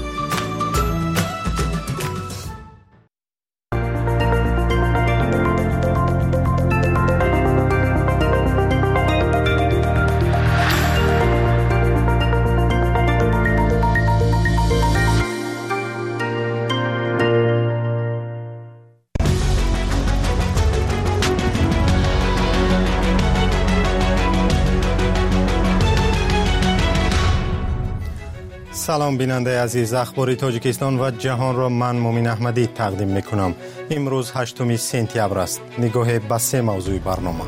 سلام بیننده عزیز، اخبار تاجیکستان و جهان را من مومین احمدی تقدیم میکنم. امروز 8 سپتامبر است. نگاه به سه موضوع برنامه.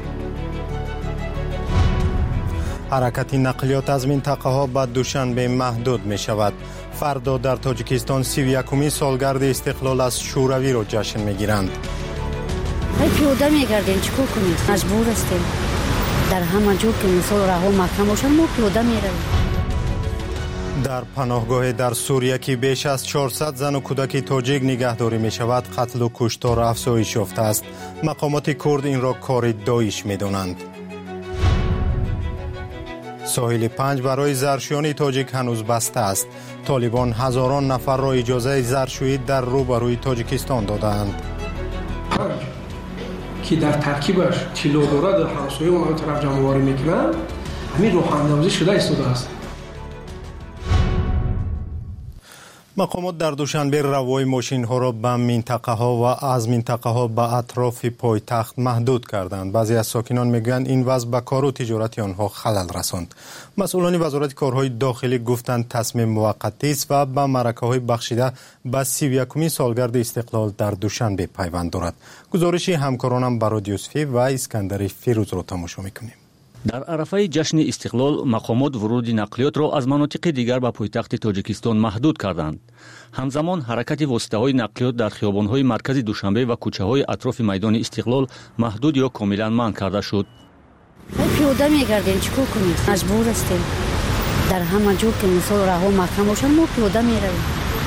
حرکت نقلیات از منطقه ها به دوشنبه محدود می شود. فردا در تاجیکستان 31 سالگرد استقلال از شوروی را جشن می گیرند. پیاده می گردیم، چیکار کنیم؟ مجبور هستیم. در همه جا که مثال راه و محکم باشن ما پیاده می رویم. در پناهگاه در سوریه که بیش از 400 زن و کودک تاجیک نگهداری می شود، قتل و کشتار افزایش یافته است. مقامات کرد این را کار داعش می دانند. ساحل 5 برای زرشویان تاجیک هنوز بسته است. طالبان هزاران نفر را اجازه زرشویی در روبروی تاجیکستان دادند. که در ترکیبش چیلودورا در همسایه اون طرف جمع آوری میکنند، همین روح اندازی شده ایستاده است. مقامات در دوشنبه روای ماشین ها را به منطقه ها و از منطقه ها به اطراف پایتخت محدود کردند. بعضی از ساکنان میگویند این وضع به کار و تجارت آنها خلل رساند. مسئولان وزارت کارهای داخلی گفتند تصمیم موقتی است و به معرکه های بخشیده به 31 سالگرد استقلال در دوشنبه پیوند دارد. گزارش همکارانم براد یوسفی و اسکندر فیروز را تماشا میکنیم. در عرفه جشن استقلال مقامات ورود نقلیات را از مناطق دیگر به پایتخت تاجیکستان محدود کردند. همزمان حرکت واسطه‌های نقلیات در خیابان‌های مرکز دوشنبه و کوچه‌های اطراف میدان استقلال محدود یا کاملا منع کرده شد. پیاده می‌گردیم، چیکار کنیم؟ مجبور هستیم. در همه جا که مثال راه و محکم باشن ما پیاده می‌رویم.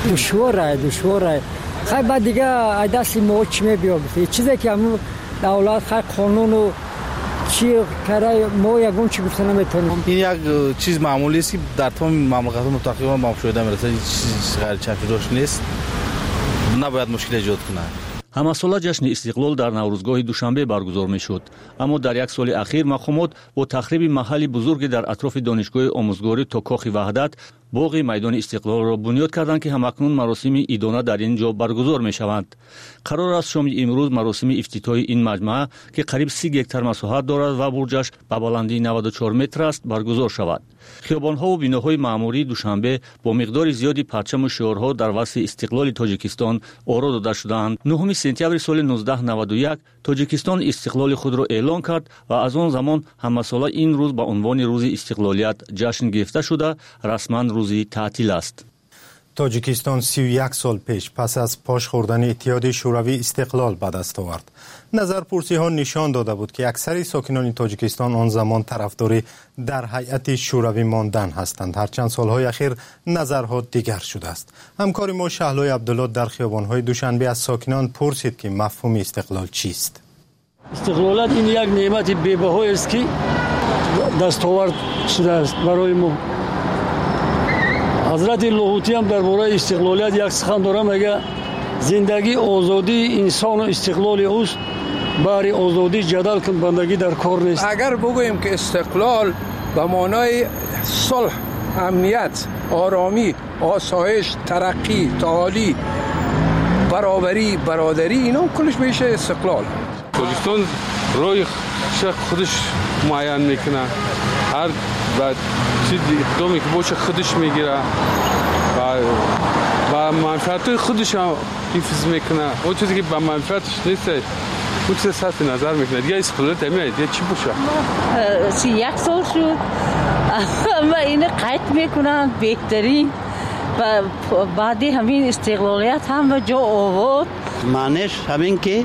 دشواره. خیلی بعد دیگه دست ما چی می‌بیافته؟ چیزی که همون دولت خیلی قانون و چی کرای ما یگون چی گفته نمیتونیم. این یک چیز معمولی است که در تمام مملکت‌ها تقریبا معمول شده میرسه. هیچ چیز غیر چشم‌داشت نیست. نباید مشکل ایجاد کنه. همساله جشن استقلال در نوروزگاه دوشنبه برگزار میشد، اما در یک سال اخیر مقامات با تخریب محلی بزرگی در اطراف دانشگاه آموزگاری تا کاخ وحدت باغ میدان استقلال را بنیاد کردند که همکنون مراسم عیدانه در اینجا برگزار می شوند. قرار است شام امروز مراسم افتتاحی این مجمع که قریب 30 گکتار مساحت دارد و برجش به بلندی 94 متر است برگزار شود. خیابان‌ها و بناهای معموری دوشنبه با مقدار زیادی پرچم و شعارها در وصف استقلال تاجیکستان آرا داده شدند. 9 سپتامبر سال 1991 تاجیکستان استقلال خود را اعلان کرد و از آن زمان همساله این روز به عنوان روز استقلالیت جشن گرفته شده رسما روزی تعطیل است. تاجیکستان 31 سال پیش پس از پاش خوردن اتحاد شوروی استقلال به دست آورد. نظرپرسی ها نشان داده بود که اکثر ساکنان تاجیکستان آن زمان طرفدار در هیئت شوروی ماندن هستند. هر چند سالهای اخیر نظرها دیگر شده است. همکار ما شهلای عبدالله در خیابان‌های دوشنبه از ساکنان پرسید که مفهوم استقلال چیست. استقلالات این یک نعمت بی‌بها است که دستاورد شده است برای ما. حضرت لاهوتی هم درباره استقلالیت یک سخن داره، میگه زندگی آزادی انسان و استقلال اوست، بر آزادی جدل کن بندگی در کار نیست. اگر بگوییم که استقلال به معنای صلح، امنیت، آرامی، آسایش، ترقی، تعالی، برابری، برادری، اینا کلش میشه استقلال. تاجیکستان روی خودش معین میکنه، هر بعد چیز اقدامی که باشه خودش میگیره و منفعت خودش هم حفظ میکنه. اون چیزی که به منفعتش نیست اون چیز صرف نظر میکنه. دیگه استقلال نمیاد، دیگه چی باشه؟ 31 سال شد اما این قطع میکنن بهترین و بعد همین استقلالیت هم به جا آورد. معنیش همین که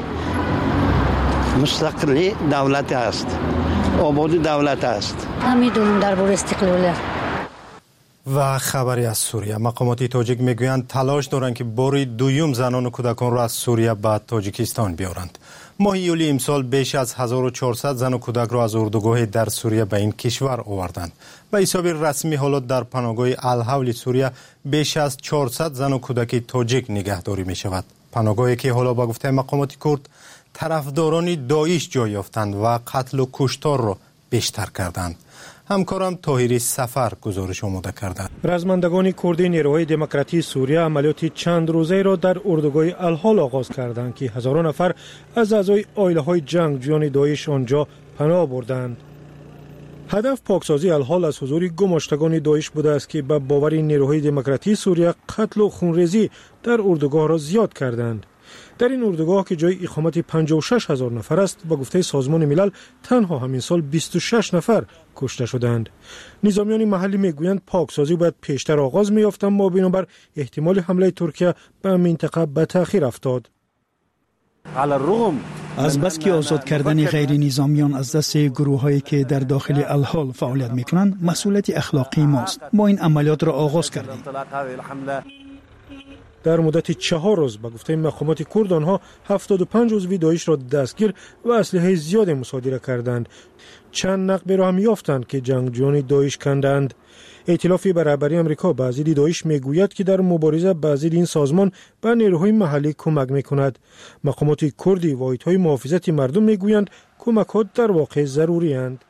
مستقلی دولت است، آبادی دولت است. نمیدونم درباره استقلالیت. و خبری از سوریه. مقامات تاجیک میگویند تلاش دارند که بار دوم زنان و کودکان را از سوریه به تاجیکستان بیارند. ماه یولی امسال بیش از 1400 زن و کودک را از اردوگاه در سوریه به این کشور آوردند. به حساب رسمی حالات در پناهگاه الحول سوریه بیش از 400 زن و کودک تاجیک نگهداری می شود. پناهگاهی که حالا با گفته مقامات کرد طرفداران داعش جای یافتند و قتل و کشتار را بیشتر کردند. همکارم طاهری سفر گزارش آماده کرده. رزمندگان کردی نیروهای دموکراتی سوریه عملیاتی چند روزه را در اردوگاه الحال آغاز کردند که هزاران نفر از اعضای عائله‌های جنگجویان داعش آنجا پناه بردند. هدف پاکسازی الحال از حضور گماشتگان داعش بوده است که به باور نیروهای دموکراتی سوریه قتل و خونریزی در اردوگاه را زیاد کردند. در این اردوگاه که جای اقامت 56,000 نفر است، با گفته سازمان ملل تنها همین سال 26 نفر کشته شدند. نظامیان محلی میگویند پاکسازی باید پیشتر آغاز می‌یافت، اما بنابر احتمال حمله ترکیه به منطقه به تأخیر افتاد. از بس که آزاد کردن غیر نظامیان از دست گروه‌هایی که در داخل الحال فعالیت می‌کنند مسئولیت اخلاقی ماست. ما این عملیات را آغاز کردیم. در مدت 4 روز به گفته مقامات کرد آنها 75 عضو داعش را دستگیر و اسلحه زیاد مصادره کردند. چند نقب را هم یافتند که جنگجویان داعش کندند. ائتلاف برابری آمریکا به ضد داعش میگوید که در مبارزه به ضد این سازمان به نیروهای محلی کمک میکند. مقامات کردی و هیئت‌های محافظت مردم میگویند کمک‌ها در واقع ضروری اند.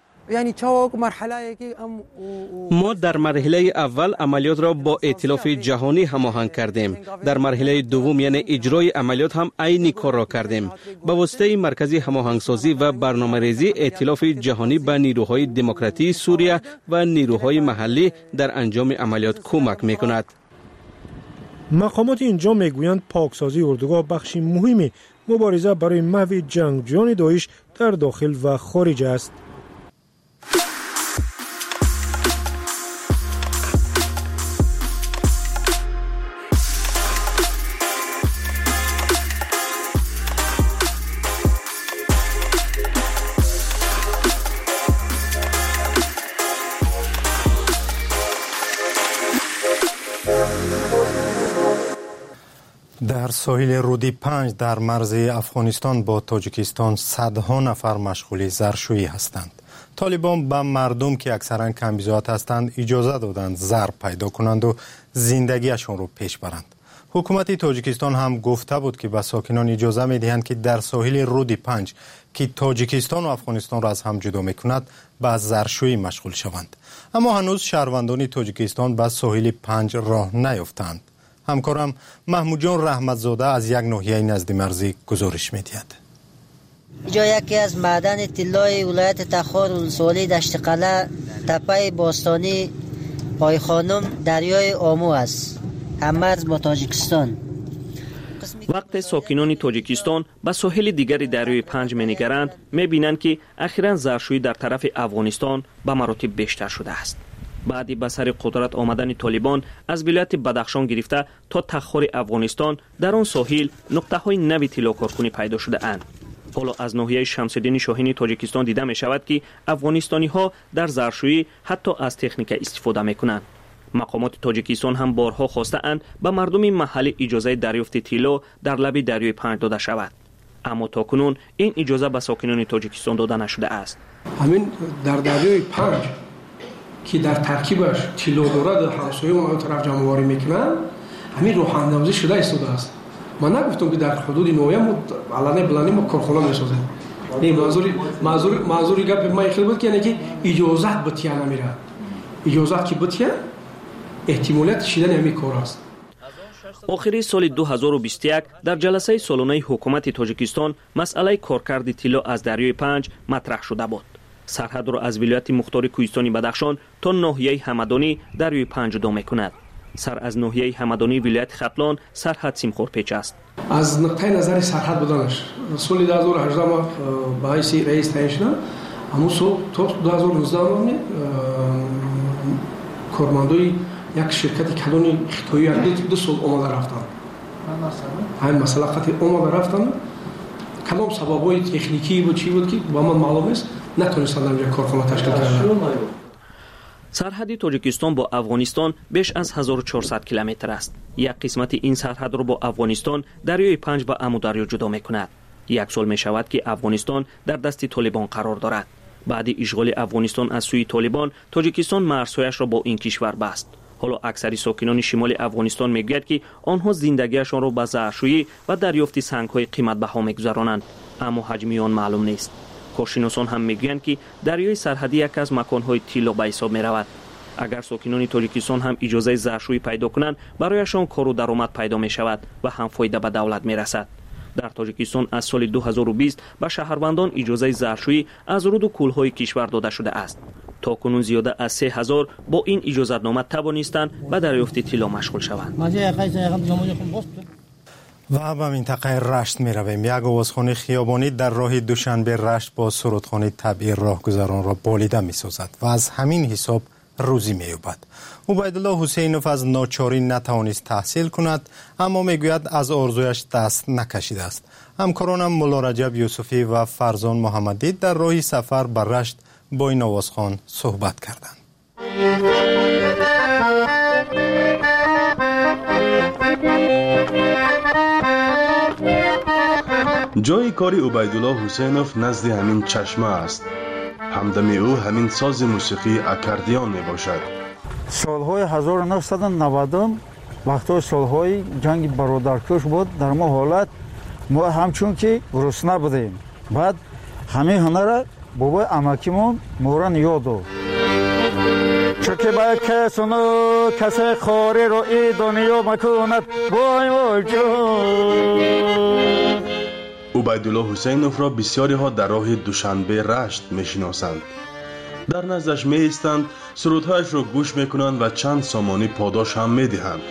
ما در مرحله اول عملیات را با ائتلاف جهانی هماهنگ کردیم. در مرحله دوم یعنی اجرای عملیات هم عین کار را کردیم. با واسطه مرکزی هماهنگسازی و برنامه‌ریزی ائتلاف جهانی به نیروهای دموکراتی سوریه و نیروهای محلی در انجام عملیات کمک می‌کند. مقامات اینجا میگویند پاکسازی اردوگاه بخشی مهمی مبارزه برای محو جنگجویان داعش در داخل و خارج است. در ساحل رودی 5 در مرز افغانستان با تاجیکستان صدها نفر مشغول زرشویی هستند. طالبان به مردم که اکثرا کمبیزات هستند اجازه دادند زر پیدا کنند و زندگیشان رو پیش برند. حکومت تاجیکستان هم گفته بود که به ساکنان اجازه می‌دهند که در ساحل رودی 5 که تاجیکستان و افغانستان را از هم جدا می‌کند به زرشویی مشغول شوند. اما هنوز شهروندان تاجیکستان به ساحل 5 راه نیافتند. همکارم محمود جان رحمتزاده از یک ناحیه نزد مرزی گزارش می‌دهد. اینجا یکی از معدن طلای ولایت تخار ولسوالی دشت قلعه تپه باستانی پای خانم دریای آمو است، همرز با تاجیکستان. وقت ساکنان تاجیکستان به ساحل دیگری دریای 5 می‌نگرند می‌بینند که اخیراً زرشویی در طرف افغانستان به مراتب بیشتر شده است. بعد به سر قدرت آمدن طالبان از ولایت بدخشان گرفته تا تخار افغانستان در آن ساحل نقطه‌های نوی طلا کارکنی پیدا شده اند. حالا از ناحیه شمس‌الدین شاهین تاجیکستان دیده می شود که افغانستانی‌ها در زرشویی حتی از تکنیک استفاده می‌کنند. مقامات تاجیکستان هم بارها خواسته اند به مردم محلی اجازه دریافت طلا در لب دریای 5 داده شود، اما تاکنون این اجازه به ساکنان تاجیکستان داده نشده است. همین در دریای 5 که در ترکیبش طلا دارد، همسایه‌مون اون طرف جمع‌آوری میکنن، همین روح‌اندازی شده ایستاده است. من نگفتم که در حدود نویه ما علنی بلندی ما کارخانه میسازیم. این منظوری گپ ما خیلی بود که یعنی که اجازت بتیه نمیره. اجازت که بتیه احتمالیت شدن همین کار است. آخری سال 2021 در جلسه سالانه حکومت تاجیکستان مسئله کارکرد طلا از دریای 5 مطرح شده بود. سرحد را از ولایت مختار کوهستانی بدخشان تا ناحیه همدانی دریای 5 جدا می‌کند. سر از ناحیه همدانی ولایت ختلان سرحد سیمخورپیچ است. از نقطه نظر سرحد بودنش سال 2018 ما به حیث رئیس تعیین شدم، اما تا 2019 ما کارمندای یک شرکت کلانی خطایی دو سال اومده رفتن. همین مسئله خاطر اومده رفتن. کلام سببای تکنیکی بود چی بود که با من معلوم است نتونستن در کارخانه تشکیل کردن. سرحد تاجیکستان با افغانستان بیش از 1400 کیلومتر است. یک قسمت این سرحد را با افغانستان دریای پنج به امودریا جدا می‌کند. یک سال می‌شود که افغانستان در دست طالبان قرار دارد. بعد اشغال افغانستان از سوی طالبان، تاجیکستان مرزهایش را با این کشور بست. حالا اکثر ساکنان شمال افغانستان میگویند که آنها زندگیشان را به زرشویی و دریافت سنگ‌های قیمت‌بها می‌گذرانند، اما حجم آن معلوم نیست. کارشناسان هم میگویند که دریای سرحدی یکی از مکان‌های طلا به حساب می‌رود. اگر ساکنان تاجیکستان هم اجازه زرشویی پیدا کنند، برایشان کار و درآمد پیدا می‌شود و هم فایده به دولت می‌رسد. در تاجیکستان از سال 2020 به شهروندان اجازه زرشویی از رود و کوه‌های کشور داده شده است. تاکنون زیاده از 3000 با این اجازتنامه توانستند به دریافت طلا مشغول شوند. و به منطقه رشت می رویم. یک آوازخانه خیابانی در راه دوشنبه رشت با سرودخانه طبیعی راهگذران را بالیده می سازد و از همین حساب روزی می یابد. عبیدالله حسینوف از ناچاری نتوانست تحصیل کند، اما می گوید از آرزویش دست نکشیده است. همکارانم مولا رجب یوسفی و فرزان محمدی در راه سفر به رشت با این آوازخوان صحبت کردند. جای کاری عبیدالله حسینوف نزد همین چشمه است. همدم او همین ساز موسیقی اکاردیون می باشد. سالهای 1990 وقتی سالهای جنگ برادرکش بود، در ما حالت ما همچون که گرسنه بودیم. بعد همین هنر بابای امکیمون مورن یادو چوکی با کسونو کسی خوری رو ای دنیا مکوند وای وای جون. عبیدالله حسینوف را بسیاری ها در راه دوشنبه رشت میشناسند. در نزدش می ایستند، سرودهایش را گوش میکنند و چند سامانی پاداش هم میدهند.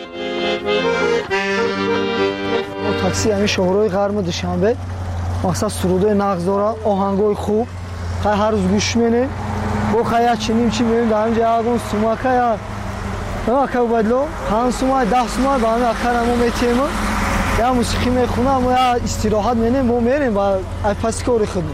تاکسی همین شهرهای غرب دوشنبه مقصد سرودهای نغز داره، آهنگای خوب هر روز گوش می‌کنیم. با خیلی چنین چی می‌بینیم در اینجا اون سوماکا یا اکا بدلو هم سوما 10 سوما با همین آخر ما میتیم یا موسیقی میخونم یا استراحت می‌کنیم ما میریم و پس کاری خودمون.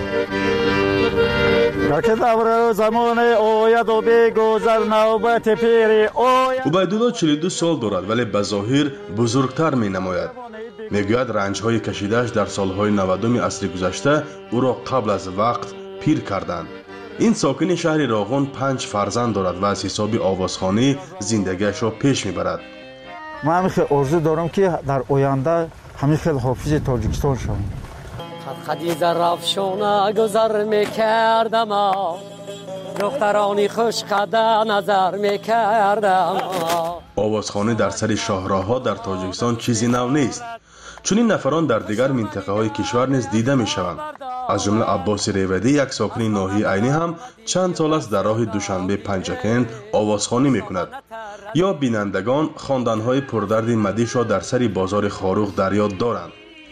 عبیدالله 42 سال دارد ولی به ظاهر بزرگتر می نماید. میگوید رنج‌های کشیده‌اش در سالهای 90 عصر گذشته او را قبل از وقت پیر کردند. این ساکن شهر راغون 5 فرزند دارد و از حساب آوازخوانی زندگیش را پیش میبرد. من همیشه آرزو دارم که در آینده همیشه حافظ تاجیکستان شوم. خدیجه رفشونه گذر میکردم، دخترانی خوش قده نظر میکردم. آوازخوانی در سر شاهراه‌ها در تاجیکستان چیزی نو نیست. چون این نفران در دیگر منطقه های کشور نیز دیده می شوند. از جمله عباس ریودی، یک ساکن ناحیه عینی هم چند سال است در راه دوشنبه پنجکند آوازخوانی می کند. یا بینندگان خواندن‌های پردرد مدیش را در سر بازار خاروخ در یاد دارند.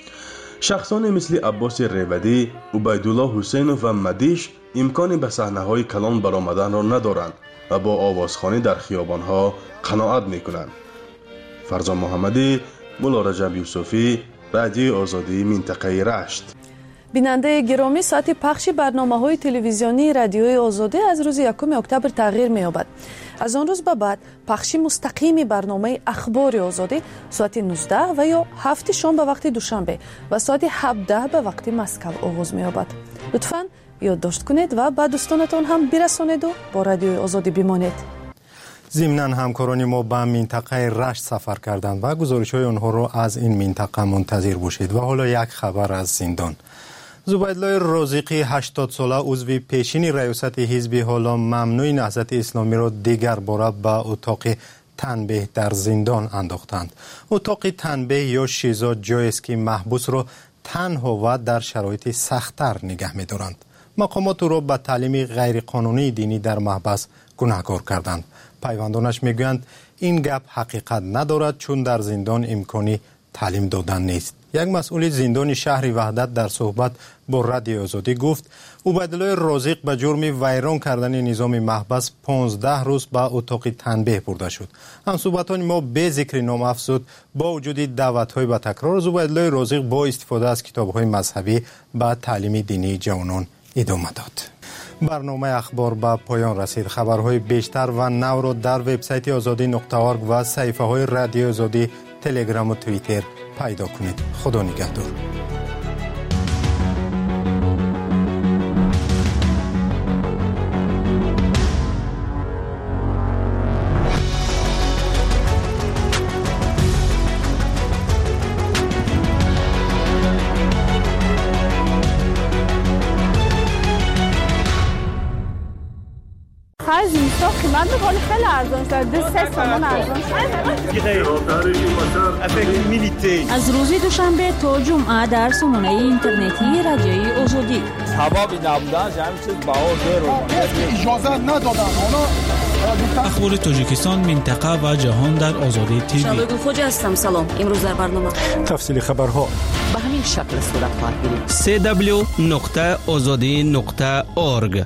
شخصانی مثل عباس ریودی، عبیدالله حسینوف و مدیش امکانی به صحنه‌های کلان برآمدن را ندارند و با آوازخوانی در خیابان‌ها قناعت می کنند. فرزان محمدی، مولا رجب یوسفی، رادیوی آزادی منطقه رشت. بیننده گرامی، ساعت پخش برنامه‌های تلویزیونی رادیوی آزادی از روز 1 اکتبر تغییر می‌یابد. از آن روز به بعد پخش مستقیم برنامه اخبار آزادی ساعت 19 و یا 7 شام به وقت دوشنبه و ساعت 17 به وقت مسکو آغاز می‌یابد. لطفاً یادداشت کنید و به دوستانتان هم برسانید و با رادیوی آزادی بمانید. ضمناً همکاران ما به منطقه رشت سفر کردند و گزارش‌های آنها را از این منطقه منتظر باشید. و حالا یک خبر از زندان. زبیدالله رازقی 80 ساله عضو پیشین ریاست حزب حالا ممنوع نهضت اسلامی را دیگر باره به اتاق تنبیه در زندان انداختند. اتاق تنبیه یا شیزا جایی است که محبوس را تنها و در شرایط سخت‌تر نگه می‌دارند. مقامات او را به تعلیم غیرقانونی دینی در محبس گناهکار کردند. پیوندانش میگویند این گپ حقیقت ندارد، چون در زندان امکانی تعلیم دادن نیست. یک مسئول زندان شهر وحدت در صحبت با رادیو آزادی گفت عبیدالله رازق به جرم ویران کردن نظام محبس 15 روز به اتاق تنبیه برده شد. همصحبتان ما به ذکر نام افزود با وجود دعوت‌های به تکرار، عبیدالله رازق با استفاده از کتاب‌های مذهبی به تعلیم دینی جوانان ادامه داد. برنامه اخبار به پایان رسید. خبرهای بیشتر و نو را در وبسایت azadi.org و صفحه های رادیو آزادی، تلگرام و توییتر پیدا کنید. خدا نگهدار. اینستا قیمت میکنه خیلی ارزان شده، 3 تومان ارزان شده. از روز دوشنبه تا جمعه در سامانه اینترنتی رادیوی آزادی. حبابی نبودن همین چیز باور اجازه ندادن. اخبار تاجیکستان، منطقه و جهان در آزادی تیوی. شبگو خوج هستم. سلام. امروز در برنامه تفصیل خبرها به همین شکل صورت خواهد گرفت. www.azadi.org.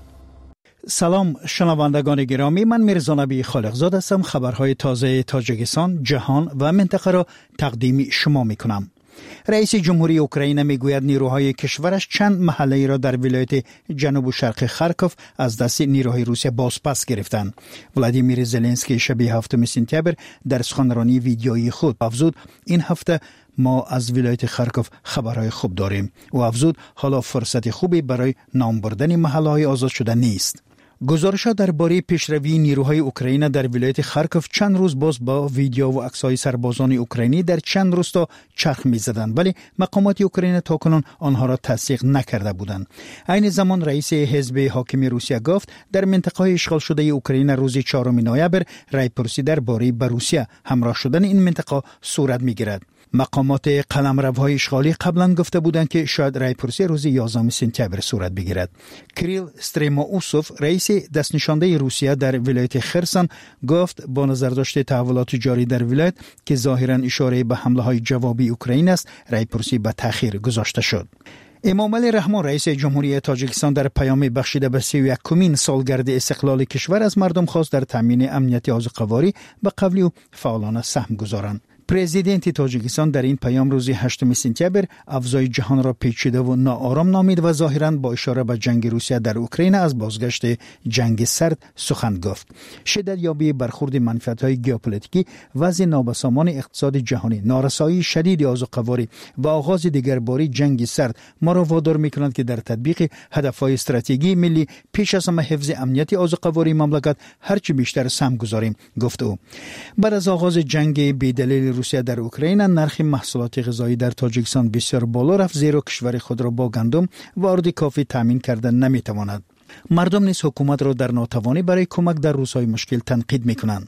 سلام شنوندگان گرامی، من میرزا نبی خالقزاد هستم. خبرهای تازه تاجیکستان، جهان و منطقه را تقدیم شما میکنم. رئیس جمهوری اوکراین میگوید نیروهای کشورش چند محله را در ولایت جنوب و شرق خارکوف از دست نیروهای روسیه بازپس گرفتند. ولادیمیر زلنسکی شب 7 سپتامبر در سخنرانی ویدیویی خود افزود این هفته ما از ولایت خارکوف خبرهای خوب داریم و افزود حالا فرصت خوبی برای نام بردن محله‌های آزاد شده نیست. گزارش‌ها درباره پیشروی نیروهای اوکراین در ولایت خارکوف چند روز باز با ویدیو و عکس‌های سربازان اوکراینی در چند روستا چرخ می‌زدند، ولی مقامات اوکراین تاکنون آنها را تصدیق نکرده بودند. عین زمان رئیس حزب حاکم روسیه گفت در منطقه‌های اشغال شده اوکراین روز 4 نوامبر رایپرسی درباره به روسیه همراه شدن این منطقه صورت می‌گیرد. مقامات قلمروهای اشغالی قبلا گفته بودند که شاید رایپرسی روز 11 سپتامبر صورت بگیرد. کریل استریمووسوف رئیس دستنشانده روسیه در ولایت خرسان گفت با نظر داشته تحولات جاری در ولایت که ظاهرا اشاره به حمله های جوابی اوکراین است، رایپرسی به تأخیر گذاشته شد. امام علی رحمان رئیس جمهوری تاجیکستان در پیام بخشیده به 31مین سالگرد استقلال کشور از مردم خواست در تامین امنیت آذوقه‌واری به قولی و فعالانه سهم گذارند. پرزیدنت تاجیکستان در این پیام روز 8 سپتامبر افضای جهان را پیچیده و ناآرام نامید و ظاهراً با اشاره به جنگ روسیه در اوکراین از بازگشت جنگ سرد سخن گفت. شدت یابی برخورد منفعت‌های ژئوپلیتیکی، وضع نابسامان اقتصاد جهانی، نارسایی شدید آذوقه‌واری و آغاز دیگرباره جنگ سرد ما را وادار می‌کنند که در تطبیق هدف‌های استراتژی ملی پیش از همه حفظ امنیت آذوقه‌واری مملکت هرچه بیشتر سهم گذاریم، گفت او. بعد از آغاز جنگ بی‌دلیل روسیه در اوکراین نرخ محصولات غذایی در تاجیکستان بسیار بالا رفت، زیرا کشور خود را با گندم و آرد کافی تامین کردن نمیتواند. مردم نیز حکومت را در ناتوانی برای کمک در روزهای مشکل تنقید میکنند.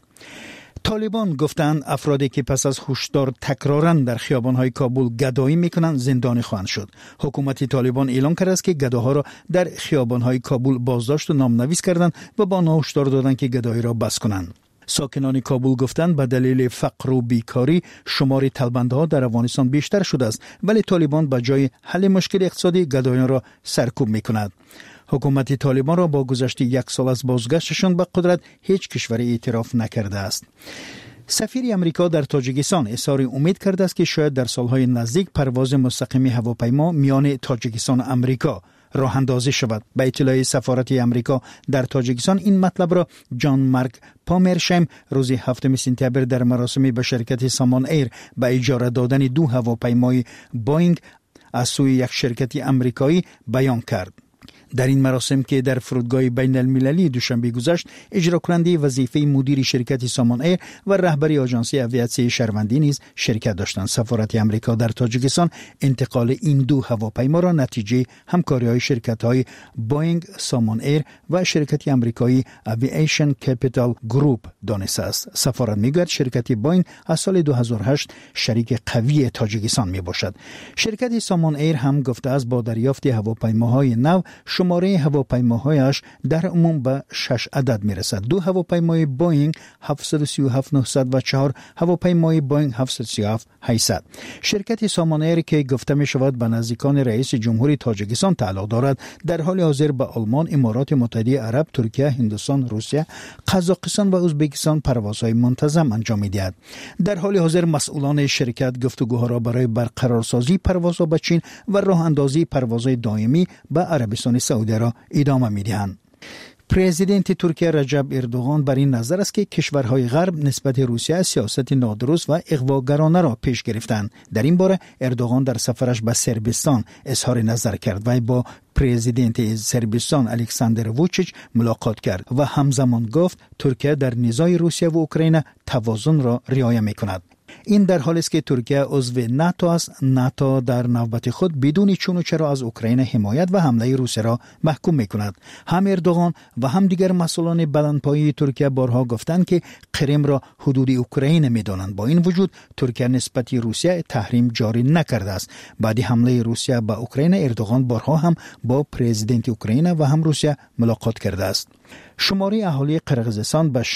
طالبان گفتند افرادی که پس از هشدار تکرارا در خیابان‌های کابل گدایی میکنند زندانی خواهند شد. حکومت طالبان اعلام کرده است که گداها را در خیابان‌های کابل بازداشت و نامنویس کردند و با آنها هشدار دادند که گدایی را بس کنند. ساکنان کابل گفتند به دلیل فقر و بیکاری شمار طلبنده‌ها در افغانستان بیشتر شده است، ولی طالبان به جای حل مشکل اقتصادی گدایان را سرکوب می‌کند. حکومت طالبان را با گذشت 1 سال از بازگشتشان به قدرت هیچ کشوری اعتراف نکرده است. سفیر امریکا در تاجیکستان اظهار امید کرده است که شاید در سالهای نزدیک پرواز مستقیم هواپیما میان تاجیکستان و امریکا راه اندازی شود. به اطلاع سفارت امریکا در تاجیکستان این مطلب را جان مارک پامرشم روز 7 سپتامبر در مراسمی به شرکت سامان ایر به اجاره دادن 2 هواپیمای بوئینگ از سوی یک شرکت امریکایی بیان کرد. در این مراسم که در فرودگاه بین المللی دوشنبه گذشت اجرا کننده وظیفه مدیر شرکت سامان ایر و رهبری آژانس اویاسیون شهروندی نیز شرکت داشتند. سفارت امریکا در تاجیکستان انتقال این 2 هواپیما را نتیجه همکاری‌های شرکت‌های بوئینگ، سامان ایر و شرکت امریکایی اوییشن کپیتال گروپ دانسته است. سفارت میگوید شرکت بوئینگ از سال 2008 شریک قوی تاجیکستان میباشد. شرکت سامان ایر هم گفته است با دریافت هواپیماهای نو شماره هواپیماهایش در عموم به 6 عدد میرسد. 2 هواپیمای بوئینگ 737-900 و 4 هواپیمای بوئینگ 737-800. شرکت سامان ایر که گفته می شود به نزدیکان رئیس جمهوری تاجیکستان تعلق دارد، در حال حاضر به آلمان، امارات متحده عرب، ترکیه، هندوستان، روسیه، قزاقستان و ازبکستان پروازهای منتظم انجام می‌دهد. در حال حاضر مسئولان شرکت گفتگوها را برای برقرارسازی پروازها به چین و راه اندازی پروازهای دائمی به عربستان سعودی را ادامه می‌دهند. پرزیدنت ترکیه رجب اردوغان بر این نظر است که کشورهای غرب نسبت روسیه سیاست نادرست و اغواگرانه را پیش گرفتند. در این باره اردوغان در سفرش به صربستان اظهار نظر کرد و با پرزیدنت صربستان الکساندر ووچیچ ملاقات کرد و همزمان گفت ترکیه در نزاع روسیه و اوکراین توازن را رعایت می‌کند. این در حالی است که ترکیه عضو ناتو است. ناتو در نوبت خود بدون چون و چرا از اوکراین حمایت و حمله روسیه را محکوم می‌کند. هم اردوغان و هم دیگر مسئولان بلندپایه ترکیه بارها گفتند که کریم را حدود اوکراین می‌دانند. با این وجود ترکیه نسبت روسیه تحریم جاری نکرده است. بعد حمله روسیه به اوکراین اردوغان بارها هم با پرزیدنت اوکراین و هم روسیه ملاقات کرده است. شماره اهالی قرقیزستان به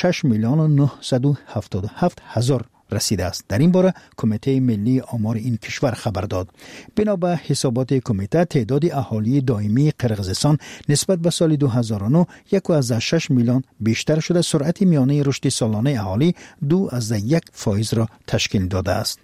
6,977,000 رسیده است. در این باره کمیته ملی آمار این کشور خبر داد. بنا به حسابات کمیته تعداد اهالی دائمی قرقیزستان نسبت به سال 2009 1.6 میلیون بیشتر شده. سرعت میانه رشد سالانه اهالی 2.1% را تشکیل داده است.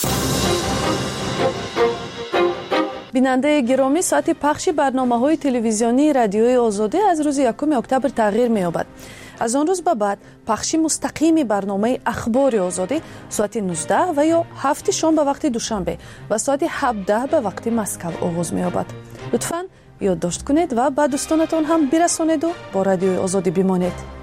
بیننده گرامی، ساعت پخش برنامه‌های تلویزیونی رادیوی آزادی از روز 1 اکتبر تغییر می‌یابد. از آن روز به بعد پخش مستقیم برنامه اخبار آزادی ساعت 19 و یا 7 شام به وقت دوشنبه و ساعت 17 به وقت مسکو آغاز می‌یابد. لطفاً یادداشت کنید و به دوستانتان هم برسانید و با رادیوی آزادی بمانید.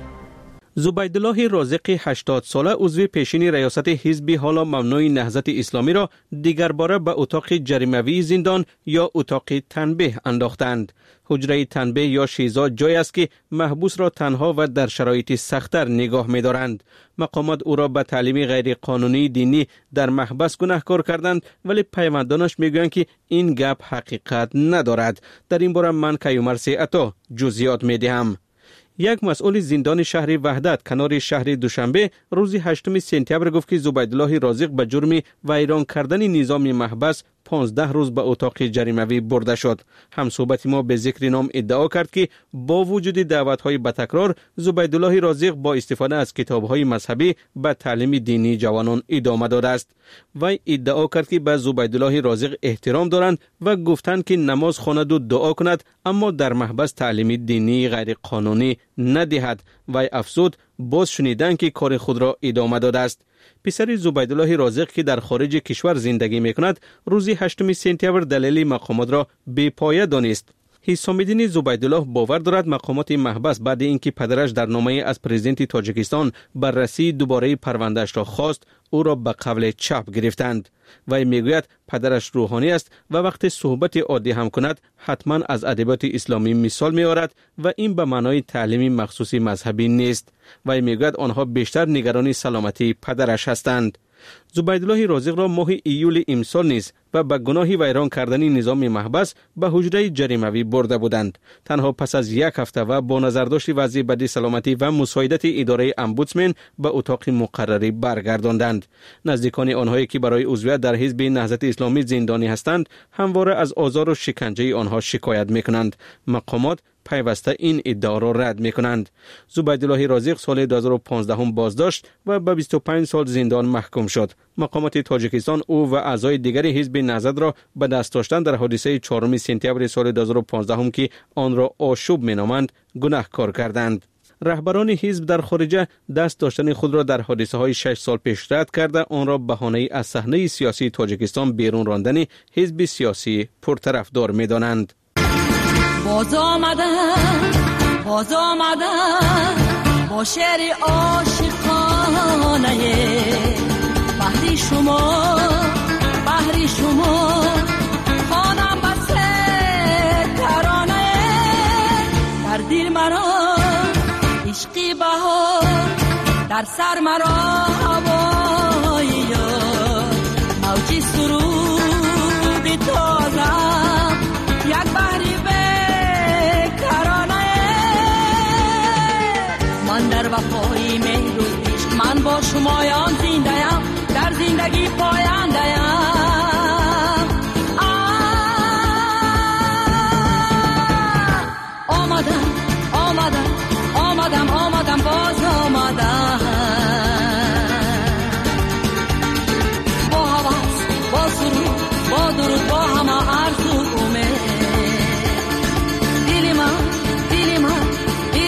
زبیدالله رازق 80 ساله عضو پیشین ریاست حزب حالا ممنوع نهضت اسلامی را دیگر باره به اتاق جریموی زندان یا اتاق تنبیه انداختند. حجره تنبیه یا شیزا جای است که محبوس را تنها و در شرایط سخت‌تر نگاه می‌دارند. مقامات او را به تعلیم غیر قانونی دینی در محبس گناهکار کردند، ولی پیوندانش میگویند که این گپ حقیقت ندارد. در این باره من کیومرث عطا جزئیات می‌دهم. یک مسئول زندان شهر وحدت کنار شهر دوشنبه روز 8 سپتامبر گفت که زبیدالله رازق به جرم ویران کردن نظام محبس 15 روز به اتاق جریموی برده شد. همصحبت ما به ذکر نام ادعا کرد که با وجود دعوت‌های به تکرار زبیدالله رازق با استفاده از کتاب‌های مذهبی به تعلیم دینی جوانان ادامه داده است. وی ادعا کرد که به زبیدالله رازق احترام دارند و گفتند که نماز خواند و دعا کند، اما در محبس تعلیم دینی غیر قانونی ندهد. وی افزود باز شنیدن که کار خود را ادامه داده است. پسر زبیدالله رازق که در خارج کشور زندگی میکند روز 8 سپتامبر دلیل مقامات را بی‌پایه دانست. حسام الدین زبیدالله باور دارد مقامات محبس بعد اینکه پدرش در نامه از پرزیدنت تاجیکستان بررسی دوباره پروندهش را خواست، او را به قول چاپ گرفتند. وی میگوید پدرش روحانی است و وقتی صحبت عادی هم کند حتما از ادبیات اسلامی مثال میآورد و این به معنای تعلیم مخصوصی مذهبی نیست. وی میگوید آنها بیشتر نگران سلامتی پدرش هستند. زبیدالله رازق را ماه ایول امسال نیز و به گناه ویران کردن نظام محبس به حجره جریموی برده بودند. تنها پس از یک هفته و با نظرداشت وضع بد سلامتی و مساعدت اداره امبودسمن به اتاق مقرری برگرداندند. نزدیکان آنهایی که برای عضویت در حزب نهضت اسلامی زندانی هستند همواره از آزار و شکنجه آنها شکایت میکنند. مقامات پیوسته این ادعا را رد میکنند. زبیدالله رازق سال 2015 بازداشت و به 25 سال زندان محکوم شد. مقامات تاجیکستان او و اعضای دیگر حزب نهضت را به دست داشتن در حادثه 4 سپتامبر سال 2015 که آن را آشوب مینامند گناهکار کردند. رهبران حزب در خارج دست داشتن خود را در حادثه های 6 سال پیش رد کرده آن را بهانه از صحنه سیاسی تاجیکستان بیرون راندن حزب سیاسی پرطرفدار می‌دانند. باز آمدم با شعر عاشقانه بحری شما خانم بس ترانه در دل مرا عشقی بهار در سر مرا هوای یار موجی سرود تازه یک بحری بیکرانه من در وفای مهر و عشق من با شمایان زنده‌ام در زندگی پاینده‌ام آمدم باز آمدم با حواس با سرود با درود با همه آرزو امید دل من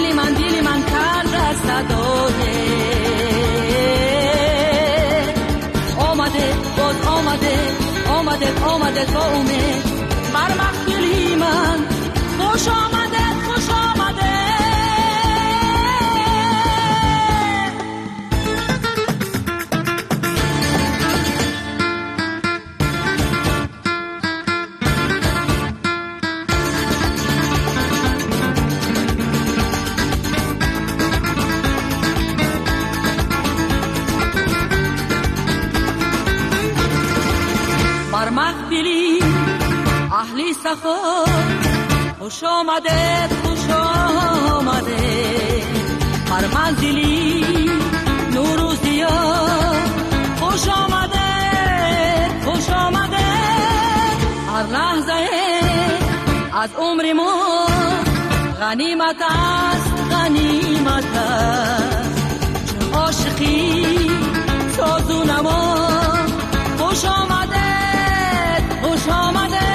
اهلی سفر خوش آمده خوش آمده هر منزلی نوروزی خوش آمده خوش آمده هر لحظه از عمر ما غنیمت است غنیمت است چون عاشقی ساز و نما خوش آمده خوش آمده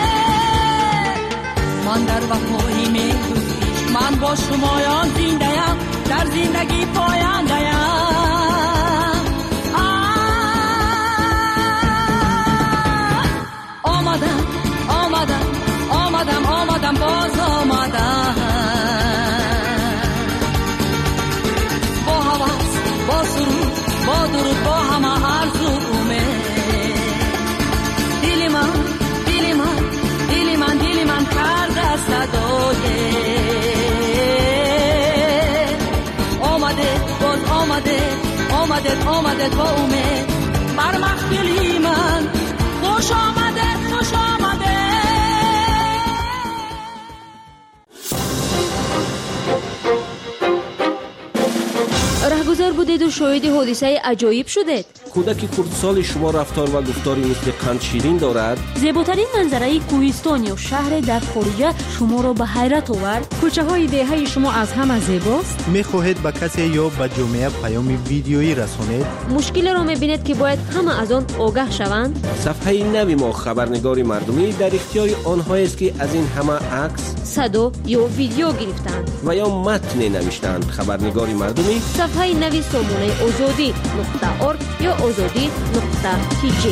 من در وفای مهربونیش من با شمایان زنده‌ام در زندگی پاینده‌ام آمدم آمدم آمدم آمدم باز آمدم با هوس با سرود با درود با همه آرزو امید دل من دل من دل من دل من کرده صدای آمده باز آمده آمده آمده با امید بر محفلی من خوش آمده خوش آمده رهگذر بودید و شاهد حادثه عجایب شدید. کودک خردسال شما رفتار و گفتاری مثل قند شیرین دارد. زیباترین منظره کوهستان یا شهر در خارج شما را به حیرت آورد. کوچه های دهه شما از همه زیباست. میخواهید به کسی یا به جامعه پیام ویدیویی رسانید؟ مشکل را میبینید که باید همه از آن آگاه شوند. صفحه نوی ما خبرنگار مردمی در اختیار آنها است که از این همه عکس، صدا یا ویدیو گرفتند و یا متن نوشتند. خبرنگار مردمی صفحه نوی سامانه آزادی.org یا آزادی.tg.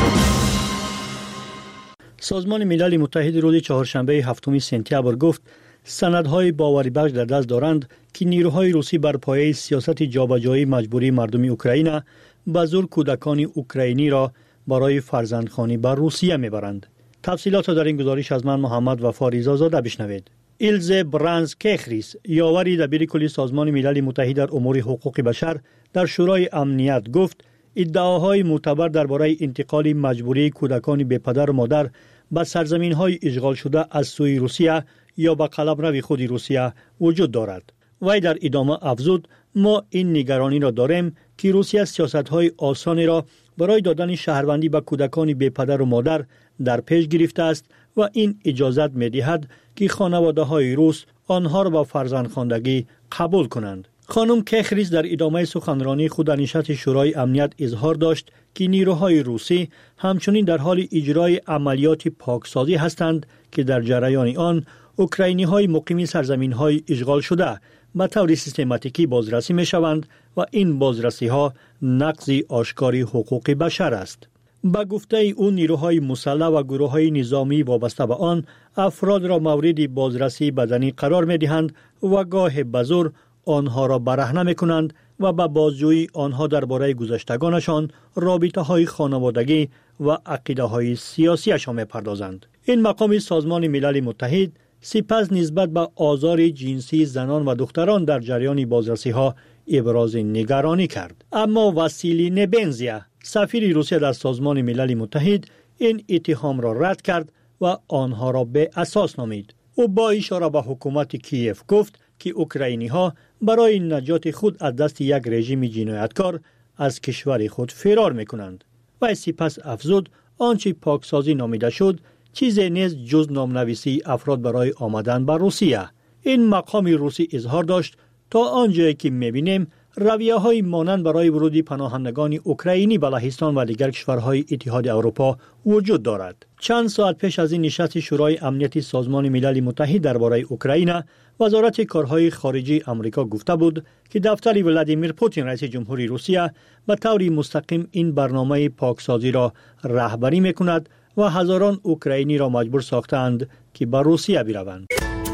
سازمان ملل متحد روز چهارشنبه 7 سپتامبر گفت سندهای باوری بخش در دست دارند که نیروهای روسی بر پایه سیاست جابجایی مجبوری مردم اوکراین به زور کودکان اوکراینی را برای فرزندخوانی به روسیه میبرند. تفصیلات در این گزارش از من محمد وفا ریزازاده بشنوید. ایلزه برانز کخریس یاوری دبیر کل سازمان ملل متحد در امور حقوق بشر در شورای امنیت گفت ادعاهای معتبر درباره انتقال مجبوری کودکان بی پدر و مادر به سرزمین‌های اشغال شده از سوی روسیه یا به قلمرو خود روسیه وجود دارد. وی در ادامه افزود ما این نگرانی را داریم که روسیه سیاست‌های آسانی را برای دادن شهروندی به کودکان بی پدر و مادر در پیش گرفته است و این اجازت می‌دهد که خانواده‌های روس آنها را با فرزندخواندگی قبول کنند. خانم کخریس در ادامه سخنرانی خود در نشست شورای امنیت اظهار داشت که نیروهای روسی همچنین در حال اجرای عملیات پاکسازی هستند که در جریان آن اوکراینی‌های مقیم سرزمین‌های اشغال شده به طور سیستماتیکی بازرسی می‌شوند و این بازرسی‌ها نقض آشکار حقوق بشر است. با گفته او نیروهای مسلح و گروه‌های نظامی وابسته به آن افراد را مورد بازرسی بدنی قرار می‌دهند و گاه به زور آنها را برهنه می‌کنند و به بازجویی آنها درباره گذشتگانشان، رابطه‌های خانوادگی و عقیده‌های سیاسی‌شان می‌پردازند. این مقام سازمان ملل متحد سپس نسبت به آزار جنسی زنان و دختران در جریان بازرسی‌ها ابراز نگرانی کرد. اما واسیلی نبنزیا سفیر روسیه در سازمان ملل متحد این اتهام را رد کرد و آنها را به اساس نامید. او با اشاره به حکومت کیف گفت که اوکراینی‌ها برای نجات خود از دست یک رژیم جنایتکار از کشور خود فرار می‌کنند. و سپس افزود آنچه پاکسازی نامیده شد چیزی نیست جز نامنویسی افراد برای آمدن به روسیه. این مقام روسی اظهار داشت تا آنجایی که می‌بینیم رویه‌های مانند برای ورود پناهندگان اوکراینی به لهستان و دیگر کشورهای اتحاد اروپا وجود دارد. چند ساعت پیش از این نشست شورای امنیت سازمان ملل متحد درباره اوکراین، وزارت کارهای خارجی آمریکا گفته بود که دفتر ولادیمیر پوتین رئیس جمهوری روسیه به طور مستقیم این برنامه پاکسازی را رهبری می‌کند و هزاران اوکراینی را مجبور ساختند که به روسیه بروند.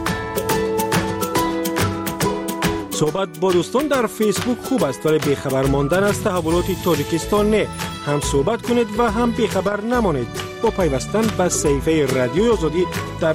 صحبت با دوستان در فیسبوک خوب است ولی بیخبر ماندن از تحولات تاجیکستان نه. هم صحبت کنید و هم بیخبر نمانید. با پیوستن به صفحه رادیوی آزادی در